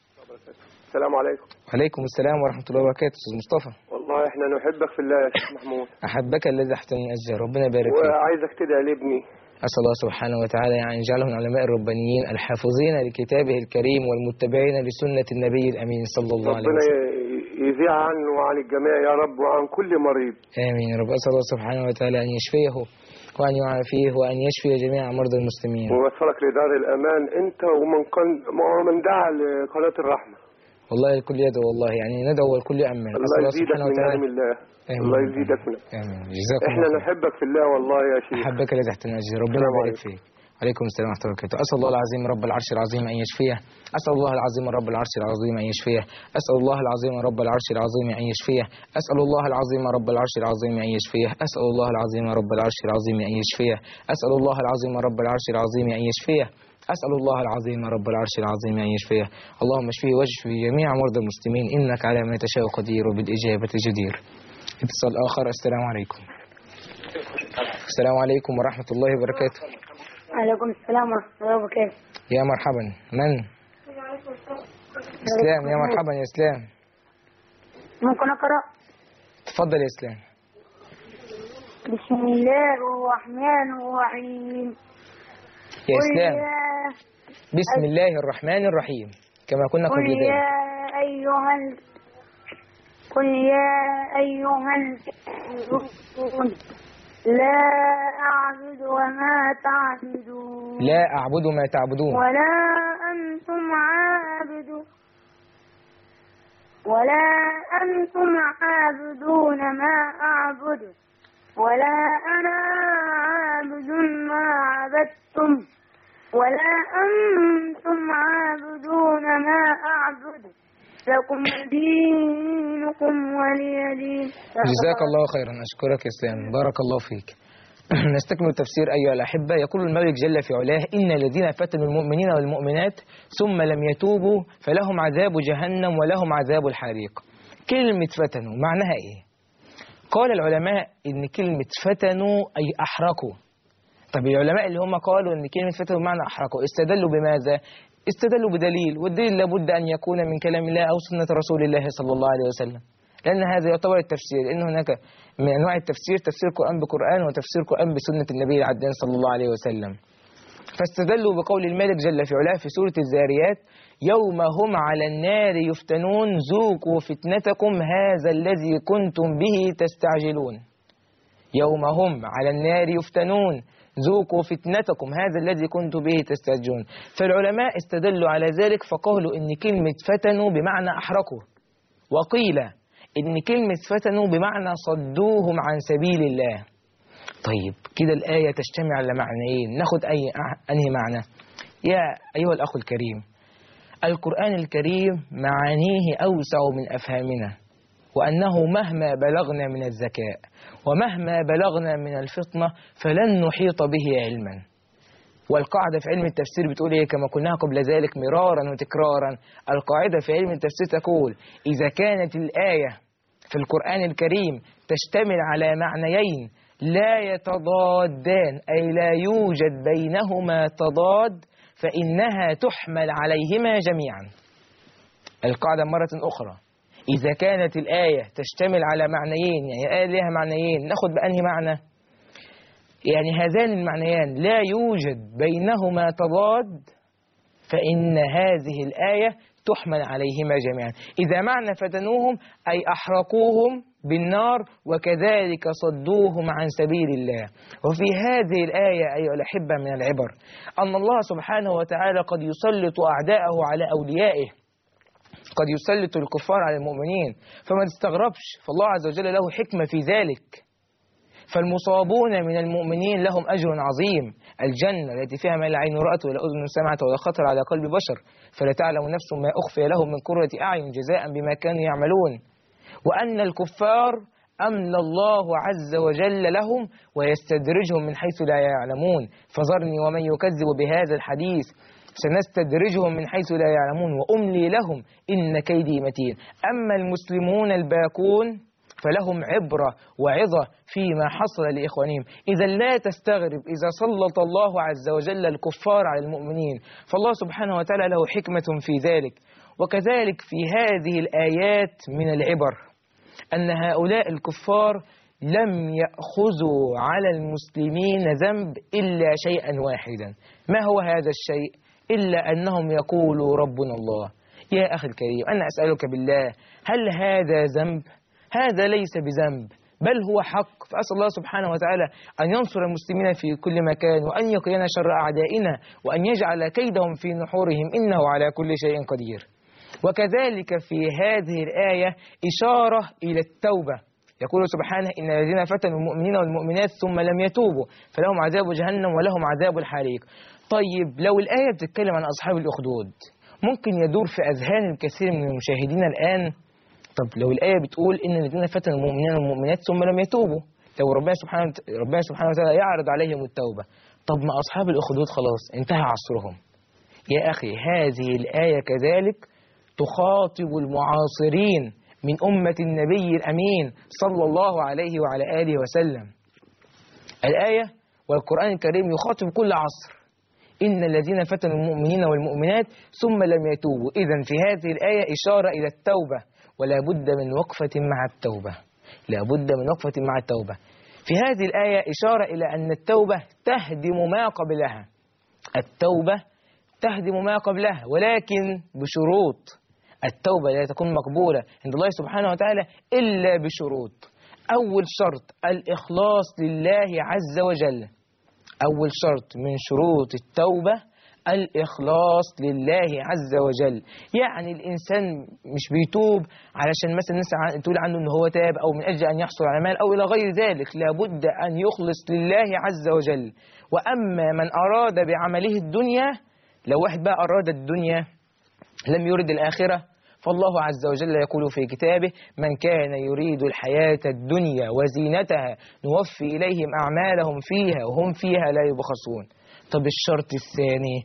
Speaker 7: السلام عليكم.
Speaker 1: وعليكم السلام ورحمة الله وبركاته. أستاذ مصطفى،
Speaker 7: والله احنا نحبك في الله يا شيخ محمود.
Speaker 1: أحبك الذي أحسن أجزاء، ربنا يبارك فيك.
Speaker 7: وعايزك تدعي لابني،
Speaker 1: أسأل الله سبحانه وتعالى يعني يجعلهم العلماء الربانيين الحافظين لكتابه الكريم والمتبعين لسنة النبي الأمين صلى الله عليه وسلم.
Speaker 7: ربنا يذيع عنه وعن الجميع يا رب وعن كل مريض.
Speaker 1: آمين يا رب. أسأل الله سبحانه وتعالى أن يشفيه وأن يعافيه وأن يشفي جميع مرضى المسلمين.
Speaker 7: ووصلك لدار الأمان أنت ومن ومن دعا لقناة الرحمة.
Speaker 1: والله الكل يدعو، والله يعني ندعو والكل يأمن.
Speaker 7: الله يزيدك من نعم الله.
Speaker 1: آمين.
Speaker 7: الله يزيدك من
Speaker 1: آمين. جزاكم
Speaker 7: احنا
Speaker 1: الله.
Speaker 7: نحبك في الله والله يا شيخ.
Speaker 1: أحبك الذي تحت الأجر، ربنا يبارك فيك. عليكم السلام ورحمة الله وبركاته. أسأل الله العظيم رب العرش العظيم أن يشفيه. أسأل الله العظيم رب العرش العظيم أن يشفيه. أسأل الله العظيم رب العرش العظيم أن يشفيه. أسأل الله العظيم رب العرش العظيم أن يشفيه. أسأل الله العظيم رب العرش العظيم أن يشفيه. أسأل الله العظيم رب العرش العظيم أن يشفيه. أسأل الله العظيم رب العرش العظيم أن يشفيه. اللهم اشفيه واشفي جميع مرضى المسلمين إنك على ما تشاء قدير وبالإجابة جدير. اتصال آخر. السلام عليكم. السلام عليكم ورحمة الله وبركاته.
Speaker 3: عليكم السلام ورحمة الله وبركاته.
Speaker 1: يا مرحبا. من؟ إسلام. يا مرحبا يا إسلام.
Speaker 3: ممكن أقرأ؟
Speaker 1: تفضل يا إسلام.
Speaker 3: بسم الله الرحمن الرحيم.
Speaker 1: يا إسلام.
Speaker 3: يا
Speaker 1: بسم الله الرحمن الرحيم كما كنا قبل
Speaker 3: قل
Speaker 1: ذلك.
Speaker 3: يا أيها ال... قل يا أيها الكافرون لا أعبد وما تعبدون.
Speaker 1: لا أعبد ما تعبدون.
Speaker 3: ولا أنتم عابدون ولا أنتم عابدون ما أعبد ولا أنا عابد ما عبدتم ولا أنتم عابدون ما أعبد لكم دينكم ولي دين.
Speaker 1: جزاك الله خيرا. أشكرك يا إسلام. بارك الله فيك. نستكمل التفسير أيها الأحبة. يقول الملك جل في علاه إن الذين فتنوا المؤمنين والمؤمنات ثم لم يتوبوا فلهم عذاب جهنم ولهم عذاب الحريق. كلمة فتنوا معناها إيه؟ قال العلماء إن كلمة فتنوا أي أحرقوا. طب العلماء اللي هم قالوا إن كلمة فتنوا بمعنى أحرقوا استدلوا بماذا؟ استدلوا بدليل، والدليل لابد أن يكون من كلام الله أو سنة رسول الله صلى الله عليه وسلم، لأن هذا يعتبر التفسير. لأن هناك من أنواع التفسير تفسير القرآن بقرآن وتفسير القرآن بسنة النبي العدنان صلى الله عليه وسلم. فاستدلوا بقول الملك جل في علاه في سورة الذاريات يوم هم على النار يفتنون ذوقوا فتنتكم هذا الذي كنتم به تستعجلون. يوم هم على النار يفتنون ذوقوا فتنتكم هذا الذي كنتم به تستعجلون. فالعلماء استدلوا على ذلك فقالوا إن كلمة فتنوا بمعنى أحرقوا، وقيل إن كلمة فتنوا بمعنى صدوهم عن سبيل الله. طيب كده الآية تجتمع على معنيين، ناخد أي أنهي معنى؟ يا أيها الأخ الكريم، القرآن الكريم معانيه أوسع من أفهامنا، وأنه مهما بلغنا من الذكاء ومهما بلغنا من الفطنة فلن نحيط به علما. والقاعدة في علم التفسير بتقول إيه كما قلناها قبل ذلك مرارا وتكرارا؟ القاعدة في علم التفسير تقول إذا كانت الآية في القرآن الكريم تشتمل على معنيين لا يتضادان أي لا يوجد بينهما تضاد فإنها تحمل عليهما جميعا. القاعدة مرة أخرى، إذا كانت الآية تشتمل على معنيين، يعني آية لها معنيين، ناخد بأنهي معنى؟ يعني هذان المعنيان لا يوجد بينهما تضاد فإن هذه الآية تحمل عليهما جميعا. إذا معنى فتنوهم أي أحرقوهم بالنار وكذلك صدوهم عن سبيل الله. وفي هذه الآية أيها الأحبة من العبر أن الله سبحانه وتعالى قد يسلط أعداءه على أوليائه، قد يسلط الكفار على المؤمنين، فما تستغربش، فالله عز وجل له حكمة في ذلك. فالمصابون من المؤمنين لهم أجر عظيم، الجنة التي فيها ما لا عين رأت ولا أذن سمعت ولا خطر على قلب بشر، فلا تعلم نفس ما أخفي لهم من قرة أعين جزاء بما كانوا يعملون. وأن الكفار أمن الله عز وجل لهم ويستدرجهم من حيث لا يعلمون، فذرني ومن يكذب بهذا الحديث سنستدرجهم من حيث لا يعلمون وأملي لهم إن كيدي متين. أما المسلمون الباقون فلهم عبرة وعظة فيما حصل لإخوانهم. إذا لا تستغرب إذا سلط الله عز وجل الكفار على المؤمنين، فالله سبحانه وتعالى له حكمة في ذلك. وكذلك في هذه الآيات من العبر أن هؤلاء الكفار لم يأخذوا على المسلمين ذنب إلا شيئا واحدا. ما هو هذا الشيء؟ إلا أنهم يقولوا ربنا الله. يا أخي الكريم، أنا أسألك بالله، هل هذا ذنب؟ هذا ليس بذنب بل هو حق. فأسأل الله سبحانه وتعالى أن ينصر المسلمين في كل مكان وأن يقينا شر أعدائنا وأن يجعل كيدهم في نحورهم إنه على كل شيء قدير. وكذلك في هذه الآية إشارة إلى التوبة، يقول سبحانه إن الذين فتنوا المؤمنين والمؤمنات ثم لم يتوبوا فلهم عذاب جهنم ولهم عذاب الحريق. طيب لو الآية بتتكلم عن أصحاب الأخدود ممكن يدور في أذهان الكثير من المشاهدين الآن، طب لو الآية بتقول إن الذين فتنوا المؤمنين والمؤمنات ثم لم يتوبوا، لو ربنا سبحانه ربنا سبحانه وتعالى يعرض عليهم التوبة، طب ما أصحاب الأخدود خلاص انتهى عصرهم. يا أخي هذه الآية كذلك تخاطب المعاصرين من أمة النبي الأمين صلى الله عليه وعلى آله وسلم. الآية والقرآن الكريم يخاطب كل عصر، إن الذين فتنوا المؤمنين والمؤمنات ثم لم يتوبوا. إذن في هذه الآية إشارة إلى التوبة، ولا بد من وقفة مع التوبة، لا بد من وقفة مع التوبة. في هذه الآية إشارة إلى أن التوبة تهدم ما قبلها، التوبة تهدم ما قبلها، ولكن بشروط. التوبة لا تكون مقبولة عند الله سبحانه وتعالى إلا بشروط. أول شرط الإخلاص لله عز وجل، أول شرط من شروط التوبة الإخلاص لله عز وجل. يعني الإنسان مش بيتوب علشان مثلا الناس تقول عنه أنه هو تاب أو من أجل أن يحصل على مال أو إلى غير ذلك، لابد أن يخلص لله عز وجل. وأما من أراد بعمله الدنيا، لو واحد بقى أراد الدنيا لم يرد الآخرة، فالله عز وجل يقول في كتابه من كان يريد الحياة الدنيا وزينتها نوفي إليهم أعمالهم فيها وهم فيها لا يبخسون. طب الشرط الثاني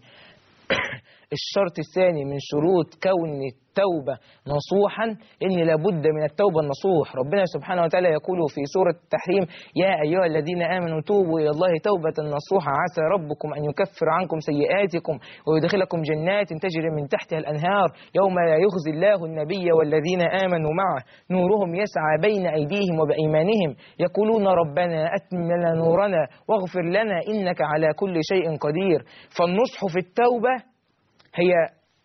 Speaker 1: الشرط الثاني من شروط كون التوبة نصوحا، إن لابد من التوبة النصوح. ربنا سبحانه وتعالى يقول في سورة التحريم يا أيها الذين آمنوا توبوا إلى الله توبة نصوحا عسى ربكم أن يكفر عنكم سيئاتكم ويدخلكم جنات تجري من تحتها الأنهار يوم لا يخزي الله النبي والذين آمنوا معه نورهم يسعى بين أيديهم وبأيمانهم يقولون ربنا أتم لنا نورنا واغفر لنا إنك على كل شيء قدير. فالنصح في التوبة هي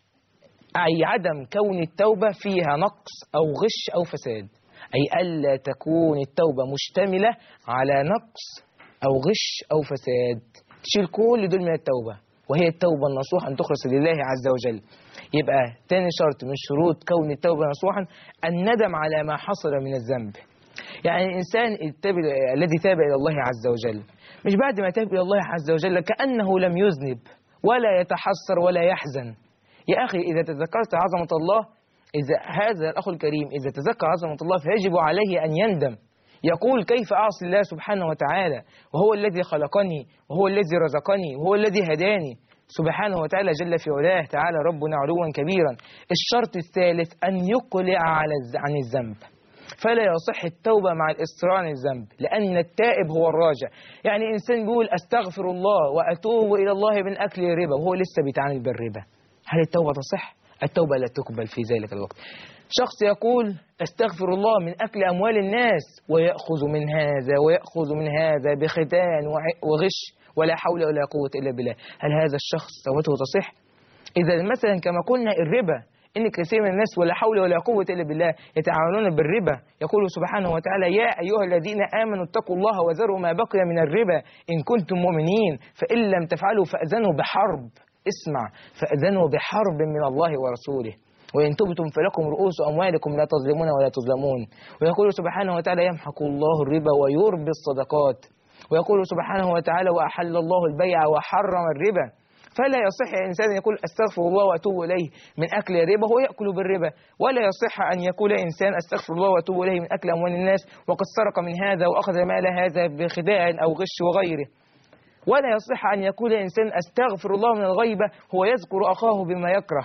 Speaker 1: أي عدم كون التوبة فيها نقص أو غش أو فساد، أي ألا تكون التوبة مشتملة على نقص أو غش أو فساد، تشيل كل دول من التوبة، وهي التوبة النصوح أن تخلص لله عز وجل. يبقى تاني شرط من شروط كون التوبة نصوحا الندم على ما حصل من الذنب. يعني الإنسان الذي تاب إلى الله عز وجل مش بعد ما تاب إلى الله عز وجل كأنه لم يذنب ولا يتحسر ولا يحزن. يا أخي إذا تذكرت عظمة الله، إذا هذا الأخ الكريم إذا تذكر عظمة الله فيجب عليه أن يندم، يقول كيف أعصي الله سبحانه وتعالى وهو الذي خلقني وهو الذي رزقني وهو الذي هداني سبحانه وتعالى جل في علاه تعالى ربنا علوا كبيرا. الشرط الثالث أن يقلع على عن الذنب، فلا يصح التوبة مع الإصرار عن الذنب، لأن التائب هو الراجع. يعني إنسان بيقول أستغفر الله وأتوب إلى الله من أكل الربا وهو لسه بيتعامل بالربا، هل التوبة تصح؟ التوبة لا تقبل في ذلك الوقت. شخص يقول أستغفر الله من أكل أموال الناس ويأخذ من هذا ويأخذ من هذا بختان وغش ولا حول ولا قوة إلا بالله، هل هذا الشخص توبته تصح؟ إذا مثلا كما قلنا الربا إن كثير من الناس ولا حول ولا قوة إلا بالله يتعاملون بالربا، يقول سبحانه وتعالى يا أيها الذين آمنوا اتقوا الله وذروا ما بقي من الربا إن كنتم مؤمنين فإن لم تفعلوا فأذنوا بحرب، اسمع، فأذنوا بحرب من الله ورسوله وإن تبتم فلكم رؤوس أموالكم لا تظلمون ولا تظلمون. ويقول سبحانه وتعالى يمحق الله الربا ويربي الصدقات. ويقول سبحانه وتعالى وأحل الله البيع وحرم الربا. فلا يصح إنسان يقول أستغفر الله وأتوب إليه من أكل الربا وهو يأكل بالربا، ولا يصح أن يقول إنسان أستغفر الله وأتوب إليه من أكل أموال الناس وقد سرق من هذا وأخذ مال هذا بخداع أو غش وغيره. ولا يصح أن يقول إنسان أستغفر الله من الغيبة هو يذكر أخاه بما يكره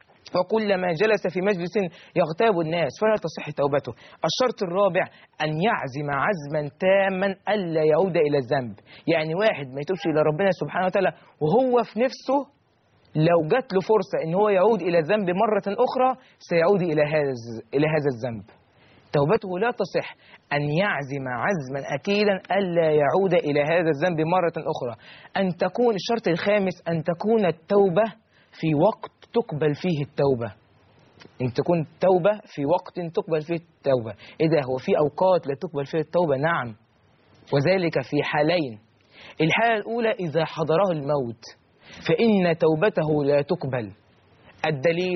Speaker 1: وكلما جلس في مجلس يغتاب الناس، فلا تصح توبته. الشرط الرابع أن يعزم عزما تاما ألا يعود إلى الذنب. يعني واحد ما يتوبش إلى ربنا سبحانه وتعالى وهو في نفسه لو جات له فرصة إن هو يعود إلى الذنب مرة أخرى سيعود إلى هذا إلى هذا الذنب، توبته لا تصح. أن يعزم عزما أكيدا ألا يعود إلى هذا الذنب مرة أخرى. أن تكون الشرط الخامس أن تكون التوبة في وقت تقبل فيه التوبة، أن تكون التوبة في وقت تقبل فيه التوبة. إذا هو في أوقات لا تقبل فيه التوبة نعم، وذلك في حالين. الحالة الأولى إذا حضره الموت فإن توبته لا تقبل. الدليل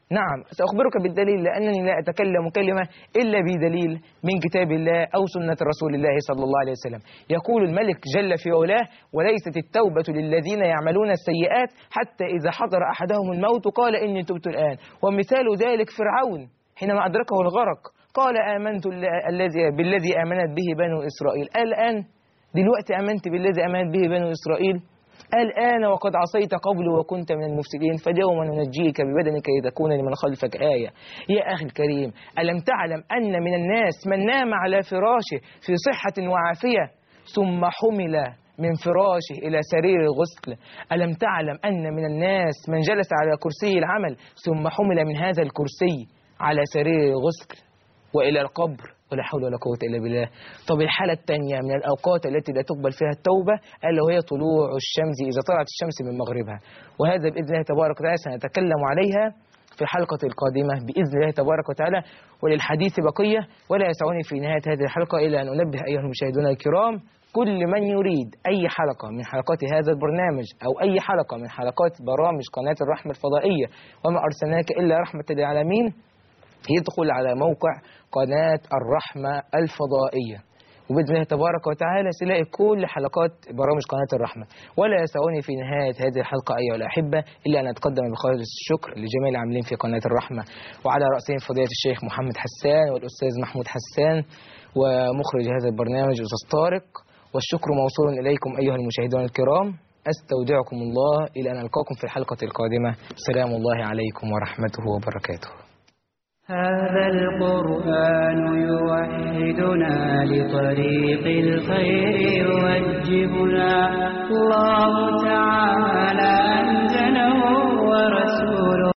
Speaker 1: نعم سأخبرك بالدليل، لأنني لا أتكلم كلمة إلا بدليل من كتاب الله أو سنة رسول الله صلى الله عليه وسلم. يقول الملك جل في علاه: وليست التوبة للذين يعملون السيئات حتى إذا حضر أحدهم الموت قال إني تبت الآن. ومثال ذلك فرعون حينما أدركه الغرق قال آمنت الذي بالذي آمنت به بنو إسرائيل. الآن دلوقتي آمنت بالذي آمنت به بنو إسرائيل؟ الآن وقد عصيت قبل وكنت من المفسدين فاليوم ننجيك ببدنك لتكون لمن خلفك آية. يا أخي الكريم، ألم تعلم أن من الناس من نام على فراشه في صحة وعافية ثم حمل من فراشه إلى سرير الغسل؟ ألم تعلم أن من الناس من جلس على كرسي العمل ثم حمل من هذا الكرسي على سرير الغسل وإلى القبر؟ ولا حول ولا قوة إلا بالله. طب الحالة الثانية من الأوقات التي لا تقبل فيها التوبة ألا وهي طلوع الشمس إذا طلعت الشمس من مغربها، وهذا بإذن الله تبارك وتعالى سنتكلم عليها في الحلقة القادمة بإذن الله تبارك وتعالى. وللحديث بقية، ولا يسعني في نهاية هذه الحلقة إلا أن أنبه أيها المشاهدون الكرام كل من يريد أي حلقة من حلقات هذا البرنامج أو أي حلقة من حلقات برامج قناة الرحمة الفضائية وما أرسلناك إلا رحمة للعالمين يدخل على موقع قناة الرحمة الفضائية، وبإذن الله تبارك وتعالى سلاقي كل حلقات برامج قناة الرحمة. ولا يسعني في نهاية هذه الحلقة أيها الأحبة إلا أن أتقدم بخالص الشكر لجميع العاملين في قناة الرحمة، وعلى رأسهم فضيلة الشيخ محمد حسان والأستاذ محمود حسان ومخرج هذا البرنامج أستاذ طارق، والشكر موصول إليكم أيها المشاهدون الكرام. أستودعكم الله إلى أن ألقاكم في الحلقة القادمة. سلام الله عليكم ورحمته وبركاته.
Speaker 8: هذا القرآن يوحدنا لطريق الخير يوجهنا. الله تعالى أنزله